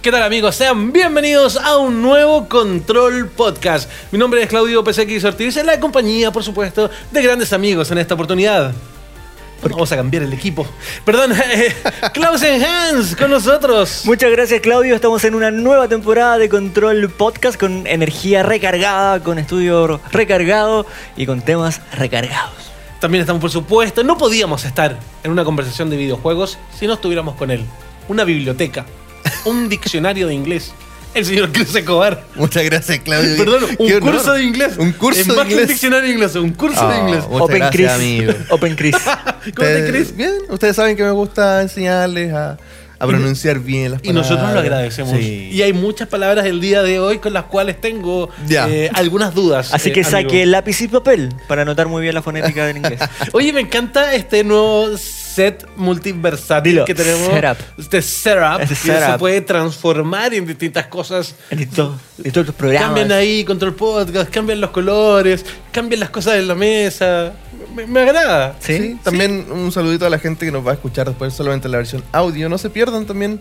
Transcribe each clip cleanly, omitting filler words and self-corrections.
¿Qué tal, amigos? Sean bienvenidos a un nuevo Control Podcast. Mi nombre es Claudio PCX Ortiz, en la compañía, por supuesto, de grandes amigos en esta oportunidad. Vamos a cambiar el equipo. Perdón, Clausen Hans con nosotros. Muchas gracias, Claudio. Estamos en una nueva temporada de Control Podcast con energía recargada, con estudio recargado y con temas recargados. También estamos, por supuesto, no podíamos estar en una conversación de videojuegos si no estuviéramos con él. Una biblioteca, un diccionario de inglés. El señor Chris Escobar. Muchas gracias, Claudio. Perdón, un curso de inglés. Un curso es de más que un inglés. diccionario de inglés, un curso de inglés. Muchas Open gracias, Chris. amigo. Open Chris. ¿Cómo te crees? Bien, ustedes saben que me gusta enseñarles a pronunciar bien las Y palabras. nosotros lo agradecemos. Sí. Y hay muchas palabras el día de hoy con las cuales tengo Ya. algunas dudas. Así que amigo. saque lápiz y papel para anotar muy bien la fonética del inglés. Oye, me encanta este nuevo set multiversátil Dilo, que tenemos. setup. Este setup. Este Que setup. se puede transformar en distintas cosas. En todos los programas. Cambian ahí Control Podcast, cambian los colores, cambian las cosas en la mesa. Me agrada. ¿Sí? Sí, también un saludito a la gente que nos va a escuchar después solamente la versión audio. No se pierdan también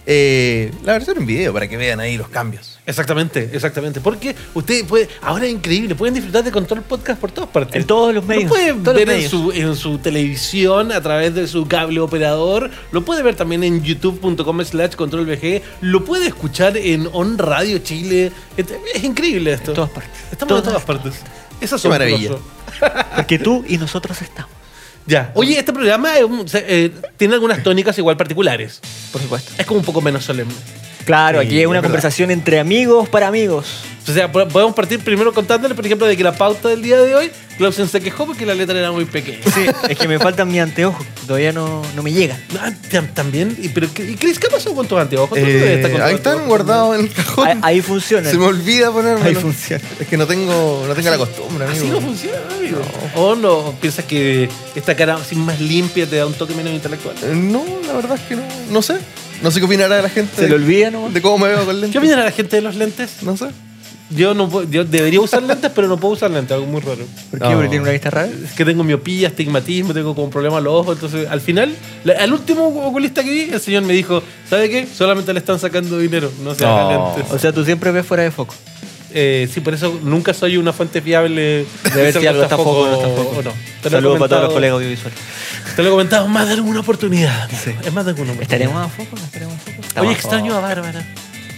la versión en video para que vean ahí los cambios. Exactamente. Porque ustedes pueden, ahora es increíble, pueden disfrutar de Control Podcast por todas partes. En todos los medios. Lo puede todos los ver medios. en su televisión a través de su cable operador. Lo puede ver también en youtube.com/controlvg. Lo puede escuchar en On Radio Chile. Es increíble esto. En todas partes. Estamos en todas partes. Eso es Qué maravilla. Porque tú y nosotros estamos. Ya. Oye, este programa tiene algunas tónicas igual particulares. Por supuesto. Es como un poco menos solemne. Claro, Sí, aquí es una es verdad. conversación entre amigos para amigos. O sea, podemos partir primero contándole, por ejemplo, de que la pauta del día de hoy, Clausen se quejó porque la letra era muy pequeña. Sí, es que me faltan mis anteojos. Todavía no me llegan. Ah, también. ¿Y Chris, qué pasó con tus anteojos? ¿Tú dónde estás con tus Ahí están anteojos? guardados en el cajón. Ahí funciona. Se me olvida ponerme. Ahí funciona. Es que no tengo la costumbre, amigo. Así no funciona, amigo. ¿O no piensas que esta cara así más limpia te da un toque menos intelectual? No, la verdad es que no. No sé. No sé qué opinará la gente. Se le olvida, ¿no? De cómo me veo con lentes. ¿Qué opina la gente de los lentes? No sé. Yo debería usar lentes, pero no puedo usar lentes, algo muy raro. ¿Por qué? No. Porque tiene una vista rara. Es que tengo miopía, astigmatismo, tengo como un problema en los ojos. Entonces, al final, al último oculista que vi, el señor me dijo: ¿sabe qué? Solamente le están sacando dinero, no se haga No. lentes. O sea, tú siempre ves fuera de foco. Sí, por eso nunca soy una fuente fiable De ver si algo está foco o no está foco. o no. Te lo he Saludos para todos los comentado- colegas audiovisuales. Te lo he comentado más de alguna oportunidad. amigo. Sí. Es más de alguna oportunidad. ¿Estaremos a foco? ¿No estaremos a foco? Oye, Estamos a extraño foco. a Bárbara.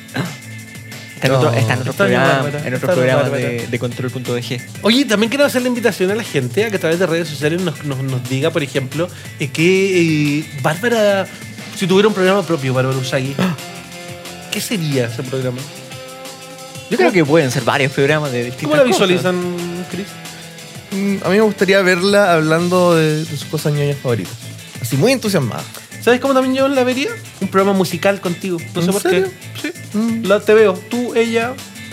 Está en No. otros Extraño programas, Bárbara, en otros extraño programas Bárbara. de control.bg. Oye, también quiero hacer la invitación a la gente a que a través de redes sociales nos diga, por ejemplo, que Bárbara, si tuviera un programa propio, Bárbara Usagi, ¿qué sería ese programa? Yo creo que pueden ser varios programas de distintas ¿Cómo la cosas. visualizan, Chris? A mí me gustaría verla hablando de sus cosas ñoñas favoritas. Así, muy entusiasmada. ¿Sabes cómo también yo la vería? Un programa musical contigo. No sé ¿En por serio? qué. Sí. Mm. Te veo. Tú, ella,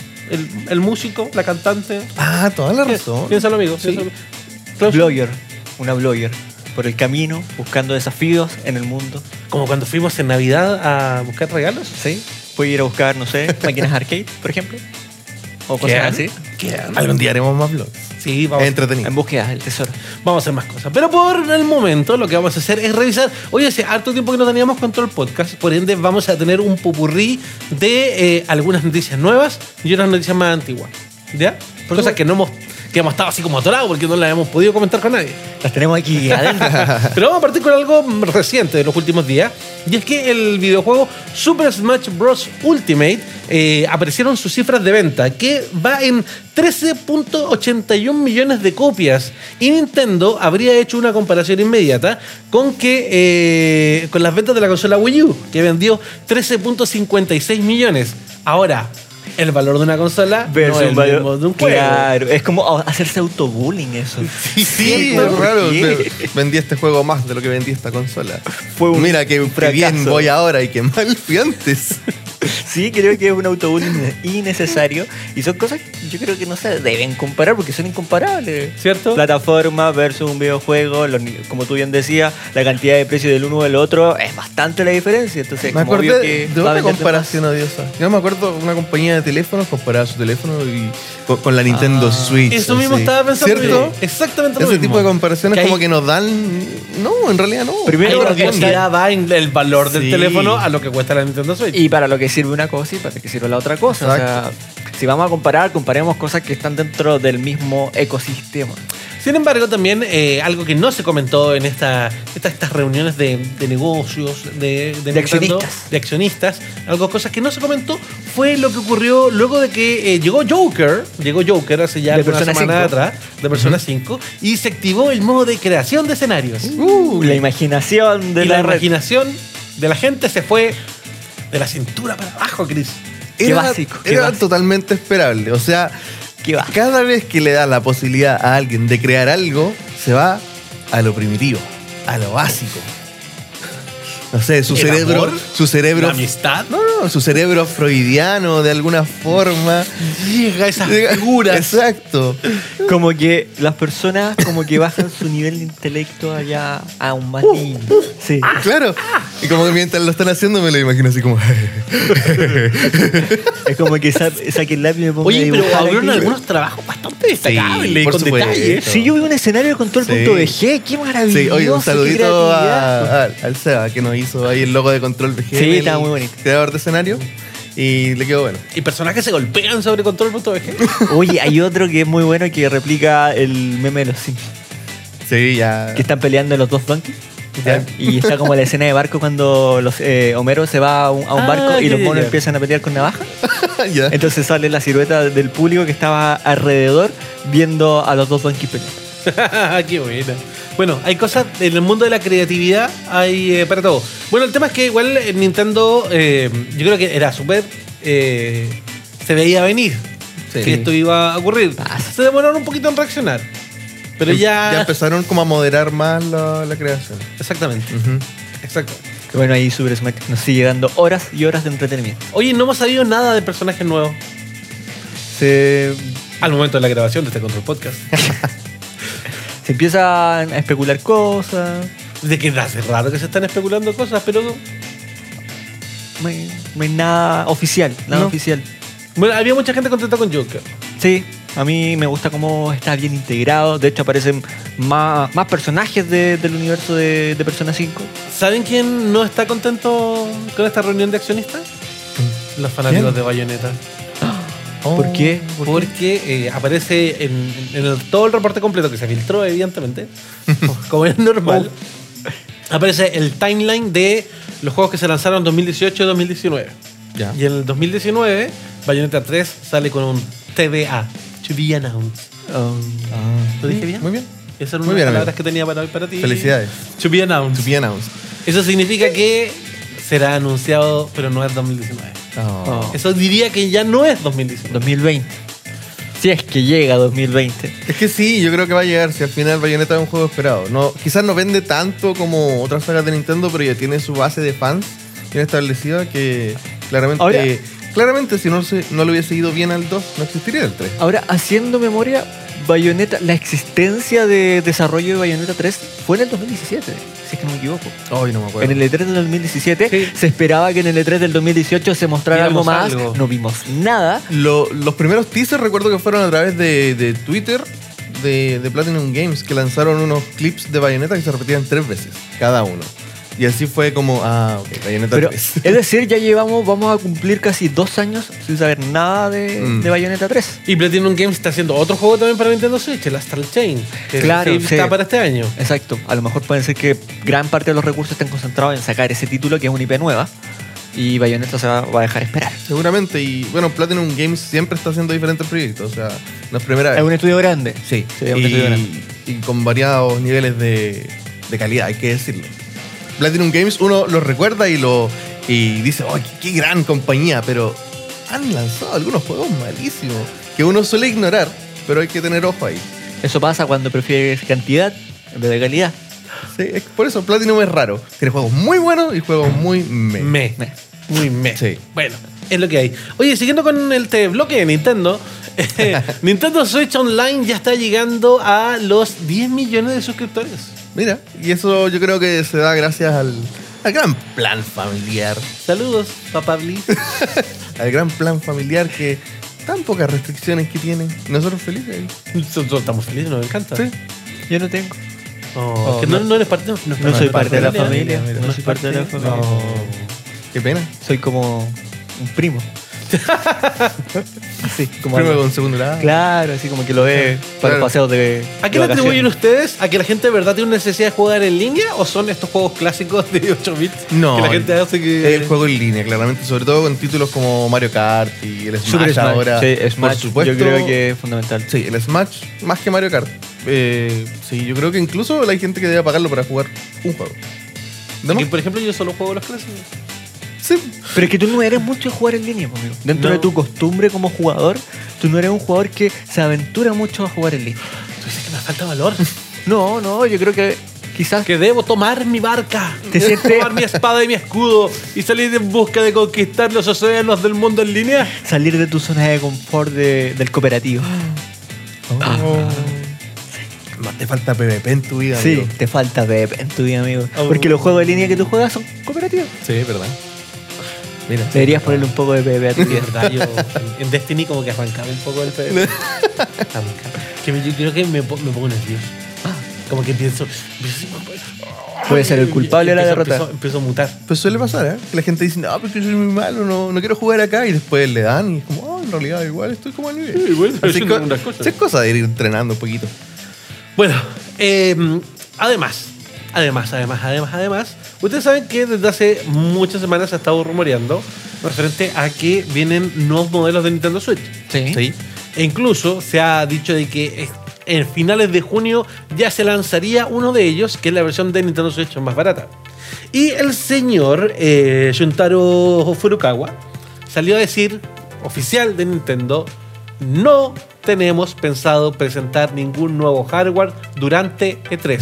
el músico, la cantante. Ah, toda la razón. Piénsalo, amigo. Sí. piénsalo. Claudio, Blogger, una blogger. Por el camino, buscando desafíos en el mundo. como cuando fuimos en Navidad a buscar regalos. ¿Sí? Puede ir a buscar, no sé, máquinas arcade, por ejemplo. O cosas así. Algún día haremos más vlogs. Sí, vamos. Es entretenido. En búsqueda del tesoro. Vamos a hacer más cosas. Pero por el momento lo que vamos a hacer es revisar. Oye, hace harto tiempo que no teníamos Control Podcast, por ende vamos a tener un popurrí de algunas noticias nuevas y unas noticias más antiguas. ¿Ya? Cosas que hemos estado así como atorados porque no las hemos podido comentar con nadie. Las tenemos aquí adentro. Pero vamos a partir con algo reciente de los últimos días. Y es que el videojuego Super Smash Bros. Ultimate aparecieron sus cifras de venta, que va en 13.81 millones de copias. Y Nintendo habría hecho una comparación inmediata con las ventas de la consola Wii U, que vendió 13.56 millones. Ahora, el valor de una consola no es el mismo de un juego. Claro, es como hacerse autobullying eso. Sí, ¿por es raro. qué? Vendí este juego más de lo que vendí esta consola. Fue un Mira que bien fracaso. voy ahora y que mal fui antes. Sí, creo que es un autobullying innecesario. Y son cosas que yo creo que no se deben comparar porque son incomparables. ¿Cierto? Plataforma versus un videojuego, como tú bien decías, la cantidad de precio del uno del otro es bastante la diferencia. Entonces, Me como obvio acordé que de va a otra venderte comparación odiosa. Yo me acuerdo de una compañía línea de teléfonos, comparaba su teléfono y con la Nintendo Switch. Eso mismo así. estaba pensando. ¿Cierto? yo. Exactamente lo Ese mismo. tipo de comparaciones Que hay- como que nos dan... No, en realidad no. Primero, Hay porque una cantidad va en el valor del Sí. teléfono a lo que cuesta la Nintendo Switch. Y para lo que sirve una cosa y para lo que sirve la otra cosa. O sea, si vamos a comparar, comparemos cosas que están dentro del mismo ecosistema. Sin embargo, también algo que no se comentó en estas reuniones de negocios, de Nintendo, accionistas. de accionistas, cosas que no se comentó fue lo que ocurrió luego de que llegó Joker hace ya De algunas Persona semanas 5. atrás, de Persona 5, y se activó el modo de creación de escenarios. La imaginación de y la red. imaginación de la gente se fue de la cintura para abajo, Chris. Qué básico, qué Era básico. totalmente esperable. O sea, Qué básico. cada vez que le da la posibilidad a alguien de crear algo, se va a lo primitivo, a lo básico. No sé, su ¿El cerebro... amor? Su cerebro... ¿La amistad? No, su cerebro freudiano de alguna forma. Llega esas figuras. Exacto. Como que las personas como que bajan su nivel de intelecto allá a un más niño. Sí. Claro. Y como que mientras lo están haciendo me lo imagino así como... Es como que saque el lápiz y me ponga a Oye, pero dibujar abrieron aquí. algunos trabajos bastante destacables, por con supuesto. detalles. Sí, yo vi un escenario de control.bg, Sí. qué maravilloso. Sí, oye, un qué saludito creatividad. al Seba que nos hizo ahí el logo de Control VG. Sí, el estaba muy bonito. Creador de escenario. Y le quedó bueno. Y personajes se golpean sobre control.bg. Oye, hay otro que es muy bueno que replica el meme de los Simpsons. Sí, ya. Que están peleando los dos donkeys. Ya. Y está como la escena de barco cuando Homero se va a un barco y ya, los ya, monos ya. empiezan a pelear con navaja. Ya. Entonces sale la silueta del público que estaba alrededor viendo a los dos donkeys pelear. Qué buena. Bueno, hay cosas en el mundo de la creatividad, hay para todo. Bueno, el tema es que igual Nintendo, yo creo que era súper. Se veía venir Sí. que esto iba a ocurrir. Pasa. Se demoraron un poquito en reaccionar. Pero Ya empezaron como a moderar más la creación. Exactamente. Ujú. Exactamente. Que bueno, ahí Super Smash nos sigue dando horas y horas de entretenimiento. Oye, no hemos sabido nada de personajes nuevos Se, al momento de la grabación de este Control Podcast. se empiezan a especular cosas. De que hace raro que se están especulando cosas, pero No hay nada oficial, nada No. oficial. bueno, había mucha gente contenta con Joker. Sí, a mí me gusta cómo está bien integrado. De hecho, aparecen más personajes del universo de Persona 5. ¿Saben quién no está contento con esta reunión de accionistas? Los fanáticos ¿Quién? de Bayonetta. ¿Por qué? Porque aparece en todo el reporte completo que se filtró, evidentemente, como es normal, aparece el timeline de los juegos que se lanzaron en 2018 y 2019. Ya. Y en el 2019, Bayonetta 3 sale con un TBA, To Be Announced. ¿Lo dije bien? Muy bien. Esas eran Muy unas bien, palabras amigo. que tenía para ti. Felicidades. To Be Announced. To be announced. Eso significa que será anunciado, pero no es 2019. Oh. Eso diría que ya no es 2019. 2020. Si es que llega 2020. Es que sí, yo creo que va a llegar. Si al final Bayonetta es un juego esperado. No, quizás no vende tanto como otras sagas de Nintendo, pero ya tiene su base de fans bien establecida que claramente... Ahora- claramente si no le hubiese ido bien al 2, no existiría el 3. Ahora, haciendo memoria, Bayonetta, la existencia de desarrollo de Bayonetta 3 fue en el 2017, si es que no me equivoco. Ay, no me acuerdo. En el E3 del 2017 Sí. se esperaba que en el E3 del 2018 se mostrara algo Viéramos más. algo. No vimos nada. Los primeros teasers recuerdo que fueron a través de Twitter de Platinum Games, que lanzaron unos clips de Bayonetta que se repetían 3 veces, cada uno. Y así fue como, ok, Bayonetta Pero 3. es decir, vamos a cumplir casi 2 años sin saber nada de Bayonetta 3. Y Platinum Games está haciendo otro juego también para Nintendo Switch, el Astral Chain. Que Claro, sí está sí. para este año. Exacto. A lo mejor pueden ser que gran parte de los recursos estén concentrados en sacar ese título que es una IP nueva. Y Bayonetta se va a dejar esperar. Seguramente, y bueno, Platinum Games siempre está haciendo diferentes proyectos, o sea, no es primera vez. Es un estudio grande. Sí, es un estudio grande. y con variados niveles de calidad, hay que decirlo. Platinum Games uno lo recuerda y dice, oh, qué gran compañía, pero han lanzado algunos juegos malísimos que uno suele ignorar, pero hay que tener ojo ahí. Eso pasa cuando prefieres cantidad en vez de calidad. Sí, por eso Platinum es raro. Tiene juegos muy buenos y juegos muy Me. Muy me. Sí. Bueno, es lo que hay. Oye, siguiendo con el bloque de Nintendo, Nintendo Switch Online ya está llegando a los 10 millones de suscriptores. Mira, y eso yo creo que se da gracias al gran plan familiar. Saludos, papá Bliss. Al gran plan familiar que tan pocas restricciones que tiene. Nosotros felices. Nosotros estamos felices, nos encanta. Sí. Yo no tengo. Oh, que no eres parte, No soy parte de la familia. mira, No soy parte de la familia. No. Qué pena. Soy como un primo. Sí, como Primero algo. con segundo grado. Claro, así como que lo ve para Claro. los paseos de. ¿A qué de le atribuyen vacaciones. ustedes? ¿A que la gente de verdad tiene una necesidad de jugar en línea? ¿O son estos juegos clásicos de 8 bits No. que la gente hace que... El juego en línea, claramente. Sobre todo con títulos como Mario Kart y el Smash, Super Smash. ahora. Sí, Smash, Por supuesto. yo creo que es fundamental. Sí, el Smash más que Mario Kart. Sí, yo creo que incluso hay gente que debe pagarlo para jugar un juego. ¿De Que, más? por ejemplo, yo solo juego los clásicos. Sí. Pero es que tú no eres mucho de jugar en línea, pues, amigo. Dentro No. de tu costumbre como jugador, tú no eres un jugador que se aventura mucho a jugar en línea. Tú dices que me falta valor. No, yo creo que quizás Que debo tomar mi barca, ¿Te sientes- tomar mi espada y mi escudo y salir en busca de conquistar los océanos del mundo en línea. salir de tu zona de confort del cooperativo. Más te falta PvP en tu vida, Sí, amigo. te falta PvP en tu vida, amigo. Oh. Porque los juegos de línea que tú juegas son cooperativos. Sí, es verdad. Mira. Deberías ponerle un poco de PvP a tu De vida. verdad, yo en Destiny como que arrancaba un poco el PvP. Yo creo que me pongo nervioso. Como que empiezo Puede ser el culpable de la derrota. Empiezo a mutar. Pues suele pasar, ¿eh? Que la gente dice, no, porque soy muy malo, no quiero jugar acá. Y después le dan y es como, en realidad igual estoy como al nivel. Sí, igual estoy Así haciendo co- unas cosas. sí, es cosa de ir entrenando un poquito. Bueno, además, ustedes saben que desde hace muchas semanas se ha estado rumoreando referente a que vienen nuevos modelos de Nintendo Switch. Sí. E incluso se ha dicho de que en finales de junio ya se lanzaría uno de ellos, que es la versión de Nintendo Switch más barata. Y el señor Shuntaro Furukawa salió a decir, oficial de Nintendo, no tenemos pensado presentar ningún nuevo hardware durante E3.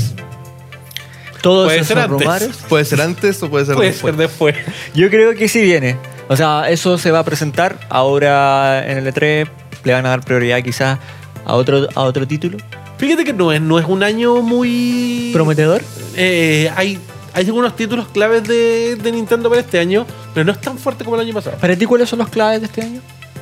Todos Puede esos ser antes. rumores. Puede ser antes o puede ser Puede después. ser después. Yo creo que sí viene. O sea, eso se va a presentar ahora en el E3. Le van a dar prioridad quizás a otro título. Fíjate que no es un año muy... ¿Prometedor? Hay algunos títulos claves de Nintendo para este año, pero no es tan fuerte como el año pasado. ¿Para ti cuáles son los claves de este año?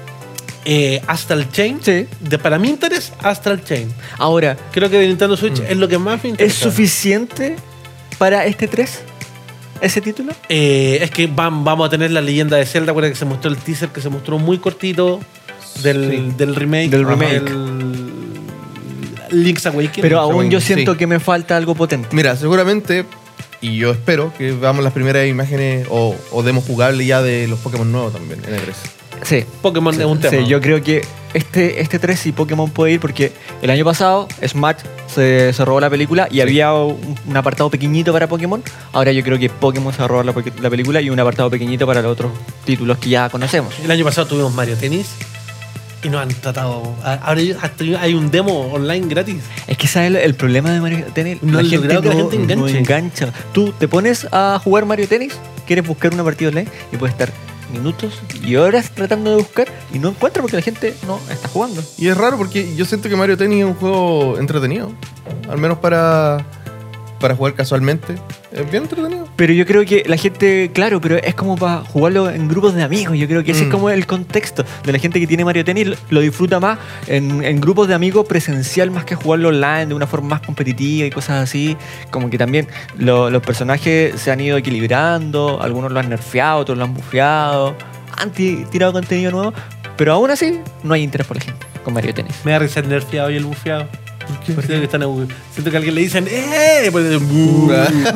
Astral Chain. Sí. Para mi interés, Astral Chain. Ahora, Creo que de Nintendo Switch es lo que más me ¿es interesa. suficiente para este 3? ¿Ese título? Es que vamos a tener la leyenda de Zelda, que se mostró el teaser, que se mostró muy cortito del remake. Del remake. del Link's Awakening. Pero aún yo sí. siento que me falta algo potente. Mira, seguramente, y yo espero que veamos las primeras imágenes o demos jugable ya de los Pokémon nuevos también en E3. Sí. Pokémon es un tema. Sí, yo creo que este 3 sí Pokémon puede ir porque el año pasado Smash se robó la película y había un apartado pequeñito para Pokémon. Ahora yo creo que Pokémon se va a robar la película y un apartado pequeñito para los otros títulos que ya conocemos. El año pasado tuvimos Mario Tennis y nos han tratado. Ahora hay un demo online gratis. Es que ¿sabes el problema de Mario Tennis? No han logrado que la gente no enganche. engancha. Tú te pones a jugar Mario Tennis, quieres buscar una partida online y puedes estar minutos y horas tratando de buscar y no encuentras porque la gente no está jugando. Y es raro porque yo siento que Mario Tennis es un juego entretenido. Al menos para jugar casualmente. Es bien entretenido. Pero yo creo que la gente, claro, pero es como para jugarlo en grupos de amigos. Yo creo que ese es como el contexto de la gente que tiene Mario Tennis. Lo disfruta más en grupos de amigos presencial más que jugarlo online de una forma más competitiva y cosas así. Como que también los personajes se han ido equilibrando. Algunos lo han nerfeado, otros lo han bufeado. Han tirado contenido nuevo. Pero aún así, no hay interés por la gente con Mario Tennis. Me da risa el nerfeado y el bufeado. Siento que a alguien le dicen ¡eh! Pues, "Bu".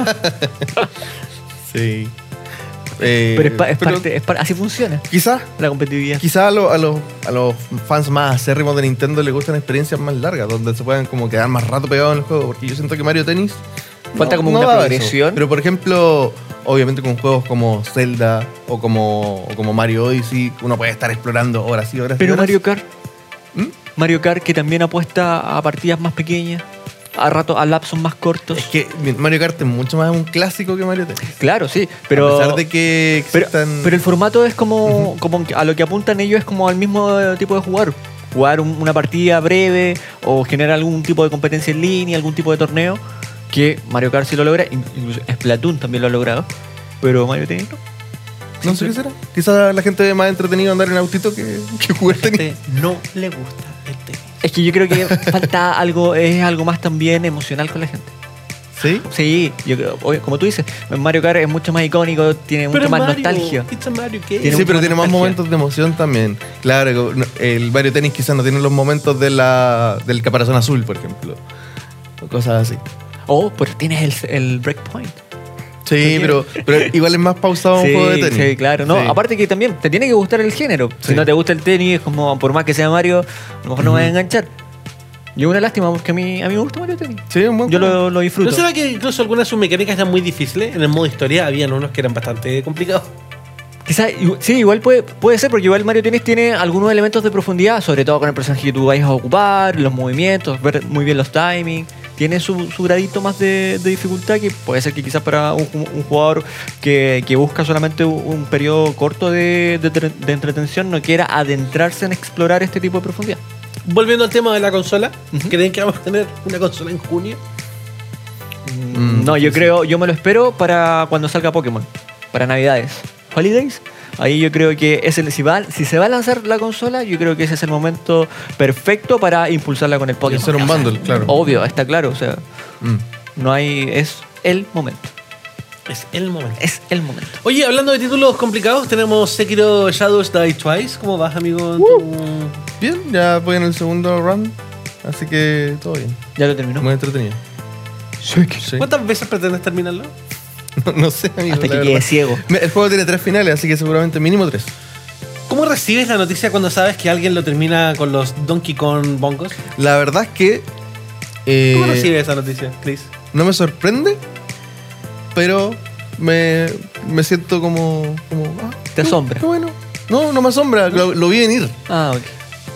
Sí. Pero así funciona Quizás la competitividad. a los fans más acérrimos de Nintendo les gustan experiencias más largas, donde se puedan como quedar más rato pegados en el juego, porque yo siento que Mario Tennis Falta como una daba eso. progresión. Pero por ejemplo, obviamente con juegos como Zelda o como Mario Odyssey, uno puede estar explorando horas y horas. y Pero horas. Mario Kart, ¿Mm? Mario Kart que también apuesta a partidas más pequeñas, a lapsos más cortos. Es que Mario Kart es mucho más un clásico que Mario Tennis. Claro, sí, pero a pesar de que pero, existan... pero el formato es como a lo que apuntan ellos es como al mismo tipo de jugar. Jugar una partida breve o generar algún tipo de competencia en línea, algún tipo de torneo, que Mario Kart sí lo logra, incluso Splatoon también lo ha logrado. pero Mario Tennis no. No sé qué será. Quizás la gente ve más entretenido andar en autito que jugar tenis. No le gusta el tenis. Es que yo creo que falta algo, es algo más también emocional con la gente. ¿Sí? Sí, yo creo, como tú dices, Mario Kart es mucho más icónico, tiene mucho más nostalgia. It's a Mario Kart. Tiene Sí, mucho pero más tiene más nostalgia. momentos de emoción también. Claro, el Mario Tennis quizás no tiene los momentos del caparazón azul, por ejemplo. O cosas así. Oh, pero tienes el breakpoint. Sí, pero igual es más pausado un juego de tenis. Sí, claro. No, Sí. aparte que también te tiene que gustar el género. Si Sí. no te gusta el tenis, es como, por más que sea Mario, a lo mejor no me va a enganchar. Y es una lástima porque a mí me gusta Mario Tennis. Sí, un buen Yo juego. lo disfruto. ¿No será que incluso algunas de sus mecánicas eran muy difíciles? En el modo historia habían unos que eran bastante complicados. Quizás, sí, igual puede ser, porque igual Mario Tennis tiene algunos elementos de profundidad, sobre todo con el personaje que tú vayas a ocupar, los movimientos, ver muy bien los timings. Tiene su gradito más de dificultad, que puede ser que quizás para un jugador que busca solamente un periodo corto de entretención no quiera adentrarse en explorar este tipo de profundidad. Volviendo al tema de la consola, Ujú. ¿creen que vamos a tener una consola en junio? No, yo me lo espero para cuando salga Pokémon, para Navidades. Holidays, ahí yo creo que si se va a lanzar la consola, yo creo que ese es el momento perfecto para impulsarla con el Y Pokémon. hacer un O sea, bundle, claro. Obvio, está claro, o sea, Mm. no hay, es el momento, Es el momento. es el momento. Oye, hablando de títulos complicados, tenemos Sekiro Shadows Die Twice. ¿Cómo vas, amigo? Bien, ya voy en el segundo run. Así que todo bien. Ya lo terminó. Muy entretenido. Sí. ¿Cuántas veces pretendes terminarlo? No sé, amigo. Hasta la que verdad. quede ciego. El juego tiene 3 finales, así que seguramente mínimo 3. ¿Cómo recibes la noticia cuando sabes que alguien lo termina con los Donkey Kong bongos? La verdad es que ¿Cómo recibes esa noticia, Chris? no me sorprende, pero me siento como Te asombra. qué bueno. No me asombra, lo vi venir. Ah, ok.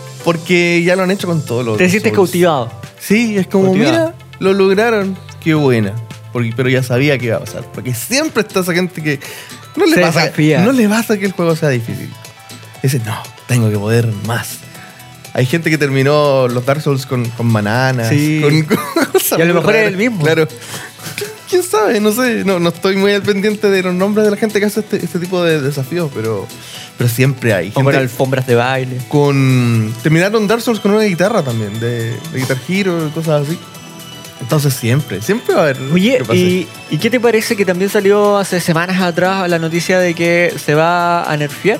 Porque ya lo han hecho con todos los Te sientes Souls. cautivado. Sí, es como, Cautivado. mira, lo lograron. Qué buena. Pero ya sabía que iba a pasar. Porque siempre está esa gente que no le Se pasa, desafía. no le pasa que el juego sea difícil. Dice, no, tengo que poder más. Hay gente que terminó los Dark Souls con bananas. Sí. Con cosas Y a lo muy mejor es raras. el mismo. Claro. ¿Quién sabe? No sé. No estoy muy al pendiente de los nombres de la gente que hace este tipo de desafíos, pero siempre hay. O con Gente alfombras de baile. terminaron Dark Souls con una guitarra también, de Guitar Hero y cosas así. Entonces siempre va a haber. Oye, que pase. ¿y qué te parece que también salió hace semanas atrás la noticia de que se va a nerfear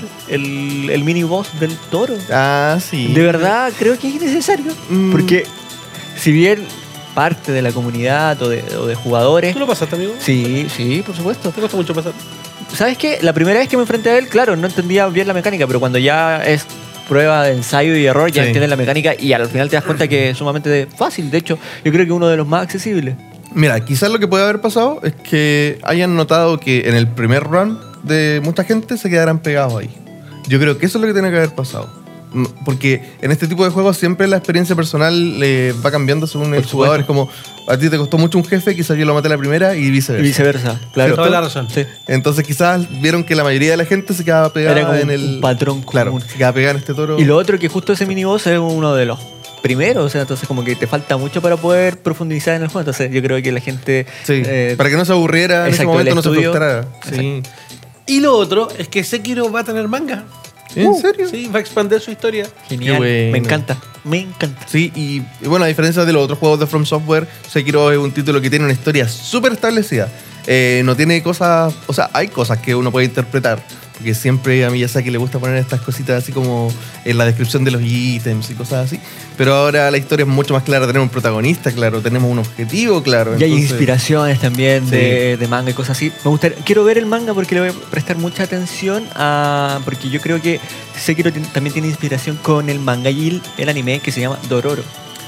el mini boss del toro? Ah, sí. De verdad, creo que es innecesario. Mm. Porque si bien parte de la comunidad o de jugadores... ¿Tú lo pasaste, amigo? Sí, por supuesto. ¿Te costó mucho pasar? ¿Sabes qué? La primera vez que me enfrenté a él, claro, no entendía bien la mecánica, pero cuando ya es prueba de ensayo y error, ya Sí. entiendes la mecánica y al final te das cuenta que es sumamente fácil. De hecho, yo creo que uno de los más accesibles. Mira, quizás lo que puede haber pasado es que hayan notado que en el primer run de mucha gente se quedaran pegados ahí. Yo creo que eso es lo que tiene que haber pasado. Porque en este tipo de juegos siempre la experiencia personal va cambiando según el supuesto. jugador. Es como, a ti te costó mucho un jefe, quizás yo lo maté la primera y viceversa. Y viceversa, claro. Toda la razón. Sí. Entonces quizás vieron que la mayoría de la gente se quedaba pegada Era como en un patrón Claro, común. se quedaba pegada en este toro. Y lo otro que justo ese miniboss es uno de los primeros, o sea, entonces como que te falta mucho para poder profundizar en el juego. Entonces yo creo que la gente... Sí, para que no se aburriera en ese exacto, momento, el no se estudio. frustrara. Sí. Y lo otro es que Sekiro va a tener manga. ¿En serio? Sí, va a expandir su historia. Genial, Qué bueno. me encanta, me encanta. Sí, y bueno, a diferencia de los otros juegos de From Software, Sekiro es un título que tiene una historia súper establecida. No tiene cosas, o sea, hay cosas que uno puede interpretar, porque siempre a Miyazaki le gusta poner estas cositas así como en la descripción de los ítems y cosas así, pero ahora la historia es mucho más clara, tenemos un protagonista claro, tenemos un objetivo claro. Y hay entonces- inspiraciones también Sí. de manga y cosas así. Quiero ver el manga porque le voy a prestar mucha atención porque yo creo que Sekiro también tiene inspiración con el manga y el anime que se llama Dororo.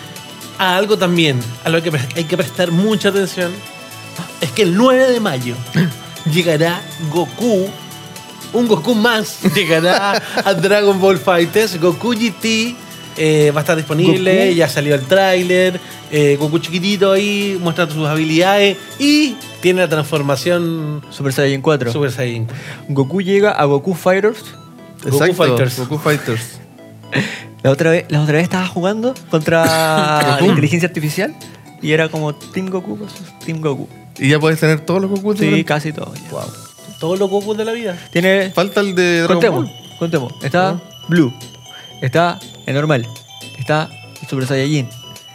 A algo también, a lo que hay que prestar mucha atención, es que el 9 de mayo llegará Goku, un Goku más, llegará a Dragon Ball FighterZ, Goku GT. Va a estar disponible, Goku. ya salió el tráiler, Goku chiquitito ahí mostrando sus habilidades y tiene la transformación Super Saiyan 4. Super Saiyan. Goku llega a Goku Fighters. Exacto, Fighters. Goku Fighters. La otra vez estaba jugando contra la Goku. inteligencia artificial y era como Team Goku versus Team Goku. Y ya puedes tener todos los Goku. Sí, casi todo. ya. Wow. Todos los Goku de la vida. Tiene... Falta el de Dragon Contemos. Está Blue. Está el normal. Está el Super Saiyajin.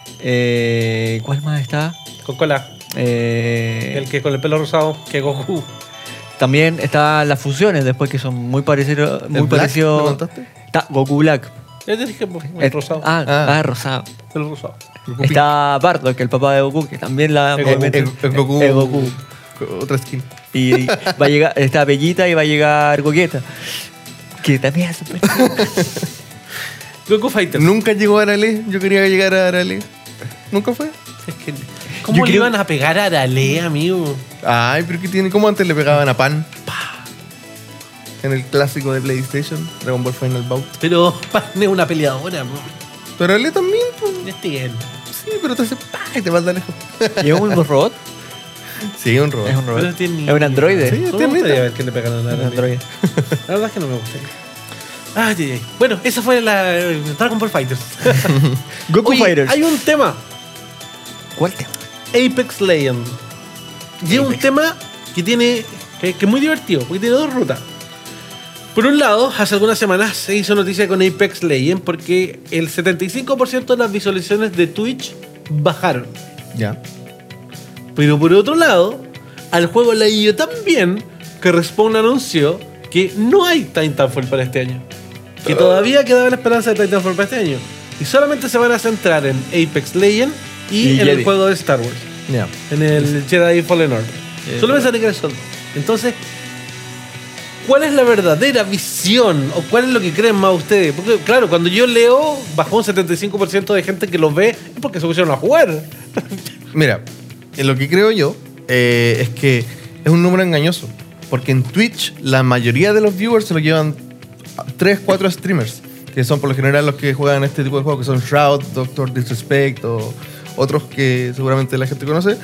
¿Cuál más está? Con cola. El que con el pelo rosado, que Goku. También está las fusiones después que son muy parecidos. ¿El Black, me contaste? Está Goku Black. Ya te dije, el rosado. Rosado. El rosado. Está Bardock, el papá de Goku, que también la... El Goku. El Goku. Otra skin. Y va a llegar, está Bellita y va a llegar Gogeta. Que también es súper... Goku Fighter. Nunca llegó a Arale. Yo quería llegar a Arale. ¿Nunca fue? Es que, ¿cómo le iban a pegar a Arale, amigo? Ay, pero ¿qué tiene? ¿Cómo antes le pegaban a Pan? En el clásico de PlayStation, Dragon Ball Final Bout. Pero Pan es una peleadora, ¿no? Pero Arale también, pues. Sí, pero te hace y te manda lejos. ¿Y es un robot? Sí, un robot. Es un robot. Pero tiene- Es un androide. Sí. ¿Cómo me gustaría ver que le pegaran a Es un Arale? androide. La verdad es que no me gustaría. Ay. Bueno, esa fue la Dragon Ball Fighters. Goku Oye, Fighters. hay un tema. ¿Cuál tema? Apex Legends. Y es un tema que tiene que es muy divertido, porque tiene dos rutas. Por un lado, hace algunas semanas se hizo noticia con Apex Legends porque el 75% de las visualizaciones de Twitch bajaron. Ya. Pero por otro lado, al juego le ha ido tan bien que Respawn anunció que no hay Titanfall para este año. Que todavía quedaba la esperanza de Titanfall para este año. Y solamente se van a centrar en Apex Legends y en Jedi. el juego de Star Wars. Ya. En el Jedi Fallen Order. Solamente se van a quedar esos dos. Entonces, ¿cuál es la verdadera visión? ¿O cuál es lo que creen más ustedes? Porque, claro, cuando yo leo, bajó un 75% de gente que lo ve, es porque se pusieron a jugar. Mira, lo que creo yo es que es un número engañoso. Porque en Twitch la mayoría de los viewers se lo llevan 3, 4 streamers. Que son por lo general los que juegan este tipo de juegos, que son Shroud, Doctor Disrespect o otros que seguramente la gente conoce.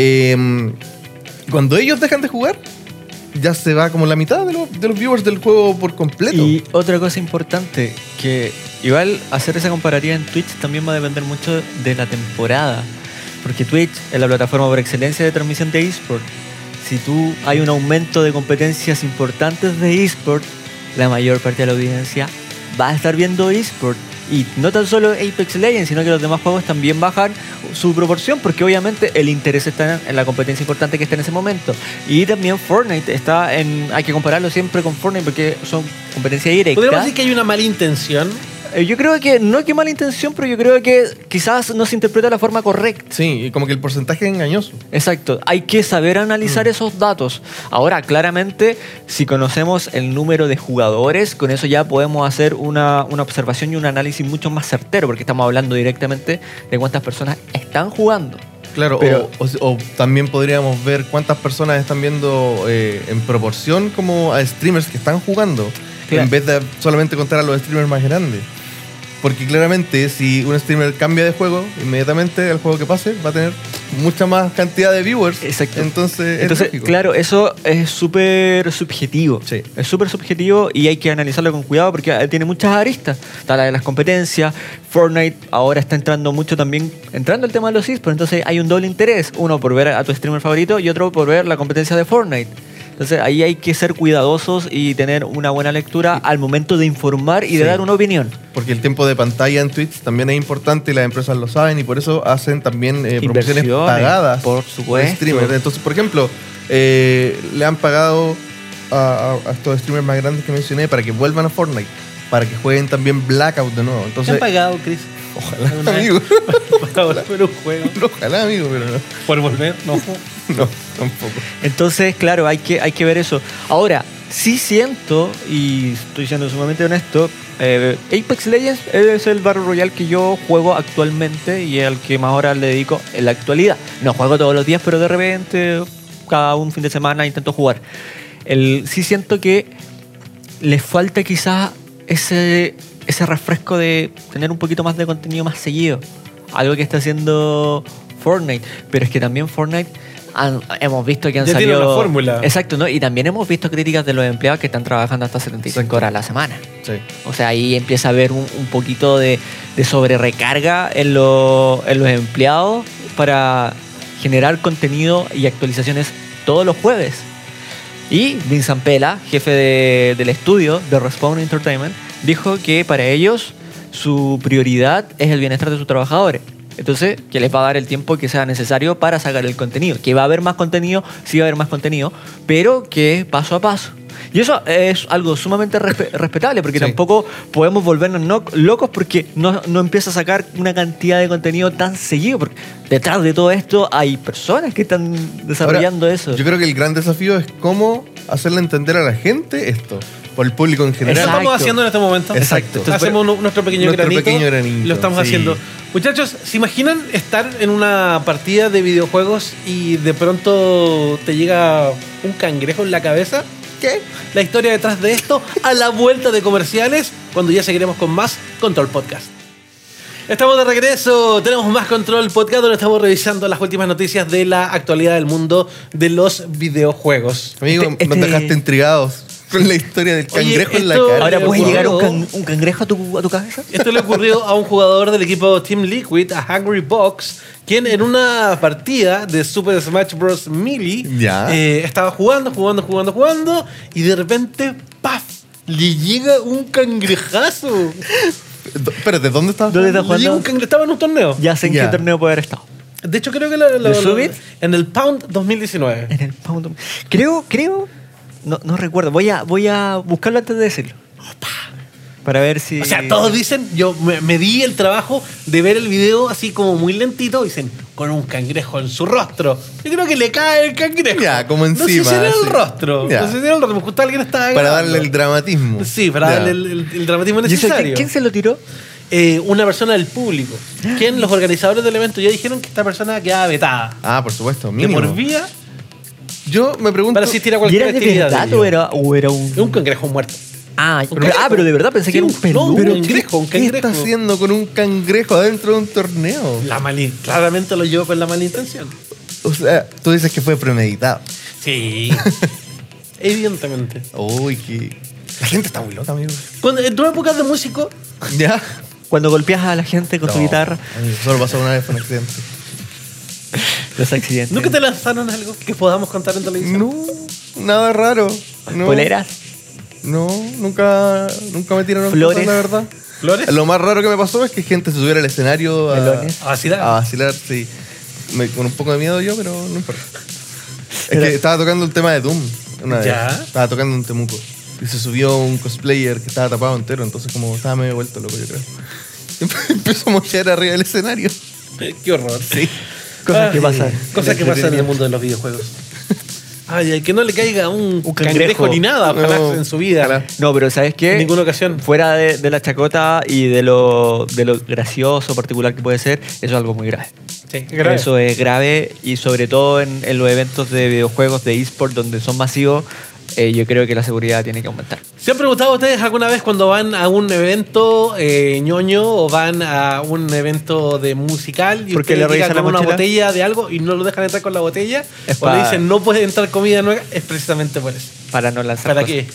Cuando ellos dejan de jugar, ya se va como la mitad de los viewers del juego por completo. Y otra cosa importante, que igual hacer esa comparativa en Twitch también va a depender mucho de la temporada. Porque Twitch es la plataforma por excelencia de transmisión de eSport. Si tú hay un aumento de competencias importantes de eSport, la mayor parte de la audiencia va a estar viendo eSport. Y no tan solo Apex Legends, sino que los demás juegos también bajan su proporción, porque obviamente el interés está en la competencia importante que está en ese momento. Y también Fortnite está en... Hay que compararlo siempre con Fortnite porque son competencia directa. ¿Podríamos decir que hay una mala intención? Yo creo que, no que mala intención, pero yo creo que quizás no se interpreta de la forma correcta. Sí, y como que el porcentaje es engañoso. Exacto, hay que saber analizar esos datos. Ahora, claramente, si conocemos el número de jugadores, con eso ya podemos hacer una observación y un análisis mucho más certero, porque estamos hablando directamente de cuántas personas están jugando. Claro, Pero- o también podríamos ver cuántas personas están viendo en proporción como a streamers que están jugando, Claro. en vez de solamente contar a los streamers más grandes. Porque claramente si un streamer cambia de juego, inmediatamente el juego que pase va a tener mucha más cantidad de viewers. Exacto. Entonces, es lógico. claro, eso es súper subjetivo. Sí. Es súper subjetivo y hay que analizarlo con cuidado porque tiene muchas aristas. Está la de las competencias. Fortnite ahora está entrando mucho también, entrando el tema de los esports. Entonces hay un doble interés. Uno por ver a tu streamer favorito y otro por ver la competencia de Fortnite. Entonces ahí hay que ser cuidadosos y tener una buena lectura al momento de informar y de Sí. dar una opinión. Porque el tiempo de pantalla en Twitch también es importante y las empresas lo saben y por eso hacen también promociones Inversiones, pagadas por supuesto. streamers. Entonces, por ejemplo, le han pagado a estos streamers más grandes que mencioné para que vuelvan a Fortnite, para que jueguen también Blackout de nuevo. ¿Te Entonces, han pagado, Chris? ojalá, ¿Alguna vez? amigo. Para volver a un juego. Ojalá, amigo, pero no. Por volver, no. No, tampoco. Entonces, claro, hay que ver eso. Ahora, sí siento, y estoy siendo sumamente honesto, Apex Legends es el Battle Royale que yo juego actualmente y al que más horas le dedico en la actualidad. No juego todos los días, pero de repente, cada un fin de semana intento jugar. Sí siento que le falta quizás ese refresco de tener un poquito más de contenido más seguido. Algo que está haciendo Fortnite. Pero es que también Fortnite hemos visto que han Ya tiene salido... una fórmula. Exacto, ¿no? Y también hemos visto críticas de los empleados que están trabajando hasta 75 Exacto. horas a la semana. Sí. O sea, ahí empieza a haber un poquito de sobrerecarga en los empleados para generar contenido y actualizaciones todos los jueves. Y Vincent Pela, jefe del estudio de Respawn Entertainment, dijo que para ellos su prioridad es el bienestar de sus trabajadores. Entonces, que les va a dar el tiempo que sea necesario para sacar el contenido. Que va a haber más contenido, sí va a haber más contenido, pero que paso a paso. Y eso es algo sumamente respetable, porque Sí. tampoco podemos volvernos locos porque no empieza a sacar una cantidad de contenido tan seguido. Porque detrás de todo esto hay personas que están desarrollando Ahora, eso. Yo creo que el gran desafío es cómo hacerle entender a la gente esto, por el público en Eso general. Exacto. estamos haciendo en este momento. Exacto. Entonces, hacemos nuestro pequeño granito. Lo estamos sí. haciendo. Muchachos, ¿se imaginan estar en una partida de videojuegos y de pronto te llega un cangrejo en la cabeza? ¿Qué? La historia detrás de esto a la vuelta de comerciales, cuando ya seguiremos con más Control Podcast. Estamos de regreso, tenemos más Control Podcast, donde estamos revisando las últimas noticias de la actualidad del mundo de los videojuegos. Amigo, nos dejaste intrigados con la historia del Oye, cangrejo en la esto- cara. Ahora le puede llegar ocurrió- un cangrejo a tu cabeza. Esto le ocurrió a un jugador del equipo Team Liquid, a Hungry Box, quien en una partida de Super Smash Bros. Melee Ya. estaba jugando y de repente, ¡paf! Le llega un cangrejazo. Espérate, ¿dónde estabas? ¿Dónde estás Le llega jugando? un estaba en un torneo. Ya sé en Ya. qué torneo puede haber estado. De hecho, creo que ¿De Summit? en el Pound 2019. En el Pound. Creo, no recuerdo. Voy a buscarlo antes de decirlo. Para ver si. O sea, todos dicen, yo me di el trabajo de ver el video así como muy lentito, dicen, con un cangrejo en su rostro. Yo creo que le cae el cangrejo. Ya, como No sé encima, si era el sí. rostro. Ya. No sé si era el rostro, justo alguien estaba Para grabando. darle el dramatismo. Sí, para Ya. darle el dramatismo ¿Y eso, necesario. ¿quién se lo tiró? Una persona del público. Quien los organizadores del evento ya dijeron que esta persona quedaba vetada. Ah, por supuesto, Que mínimo. por vía Yo me pregunto. para asistir a ¿Y cualquier era de actividad. verdad de ellos. o era un. Es un cangrejo muerto. Pero de verdad pensé Sí, que era un no, peludo. pero ¿qué- cangrejo, un ¿Qué cangrejo. está haciendo con un cangrejo adentro de un torneo? Claramente lo llevó con la mala intención. O sea, tú dices que fue premeditado. Sí. Evidentemente. Uy, que. La gente está muy loca, amigo. En tu época de músico, ¿Ya? Cuando golpeas a la gente con tu No, guitarra, amigo, solo pasó una vez, fue un accidente. los accidentes. ¿nunca te lanzaron algo que podamos contar en televisión? No, nada raro. No, ¿Poleras? No, nunca me tiraron Flores. cosas, la verdad. ¿Flores? Lo más raro que me pasó es que gente se subiera al escenario Melones. A vacilar. a vacilar, sí. Con un poco de miedo yo, pero no importa. Es Pero- que estaba tocando el tema de Doom una vez. Ya. Estaba tocando en Temuco. Y se subió un cosplayer que estaba tapado entero, entonces como estaba medio vuelto loco, yo creo. Empezó a mochear arriba del escenario. Qué horror. Sí. Cosas que Ay, pasan. Cosas que pasan en el mundo de los videojuegos. Ay, que no le caiga un cangrejo cangrejo. ni nada, ojalá No, en su vida. ojalá. No, pero ¿sabes qué? En ninguna ocasión. Fuera de la chacota y de lo gracioso, particular que puede ser, eso es algo muy grave. Sí, grave. Eso es grave y sobre todo en los eventos de videojuegos, de eSport, donde son masivos, yo creo que la seguridad tiene que aumentar. ¿Se han preguntado ustedes alguna vez cuando van a un evento ñoño o van a un evento de musical y ¿Por qué ustedes le llegan revisan la con una mochila? botella de algo y no lo dejan entrar con la botella? Es O le pa- dicen no puede entrar comida nueva, es precisamente por eso. Para no lanzar ¿Para cosas. qué?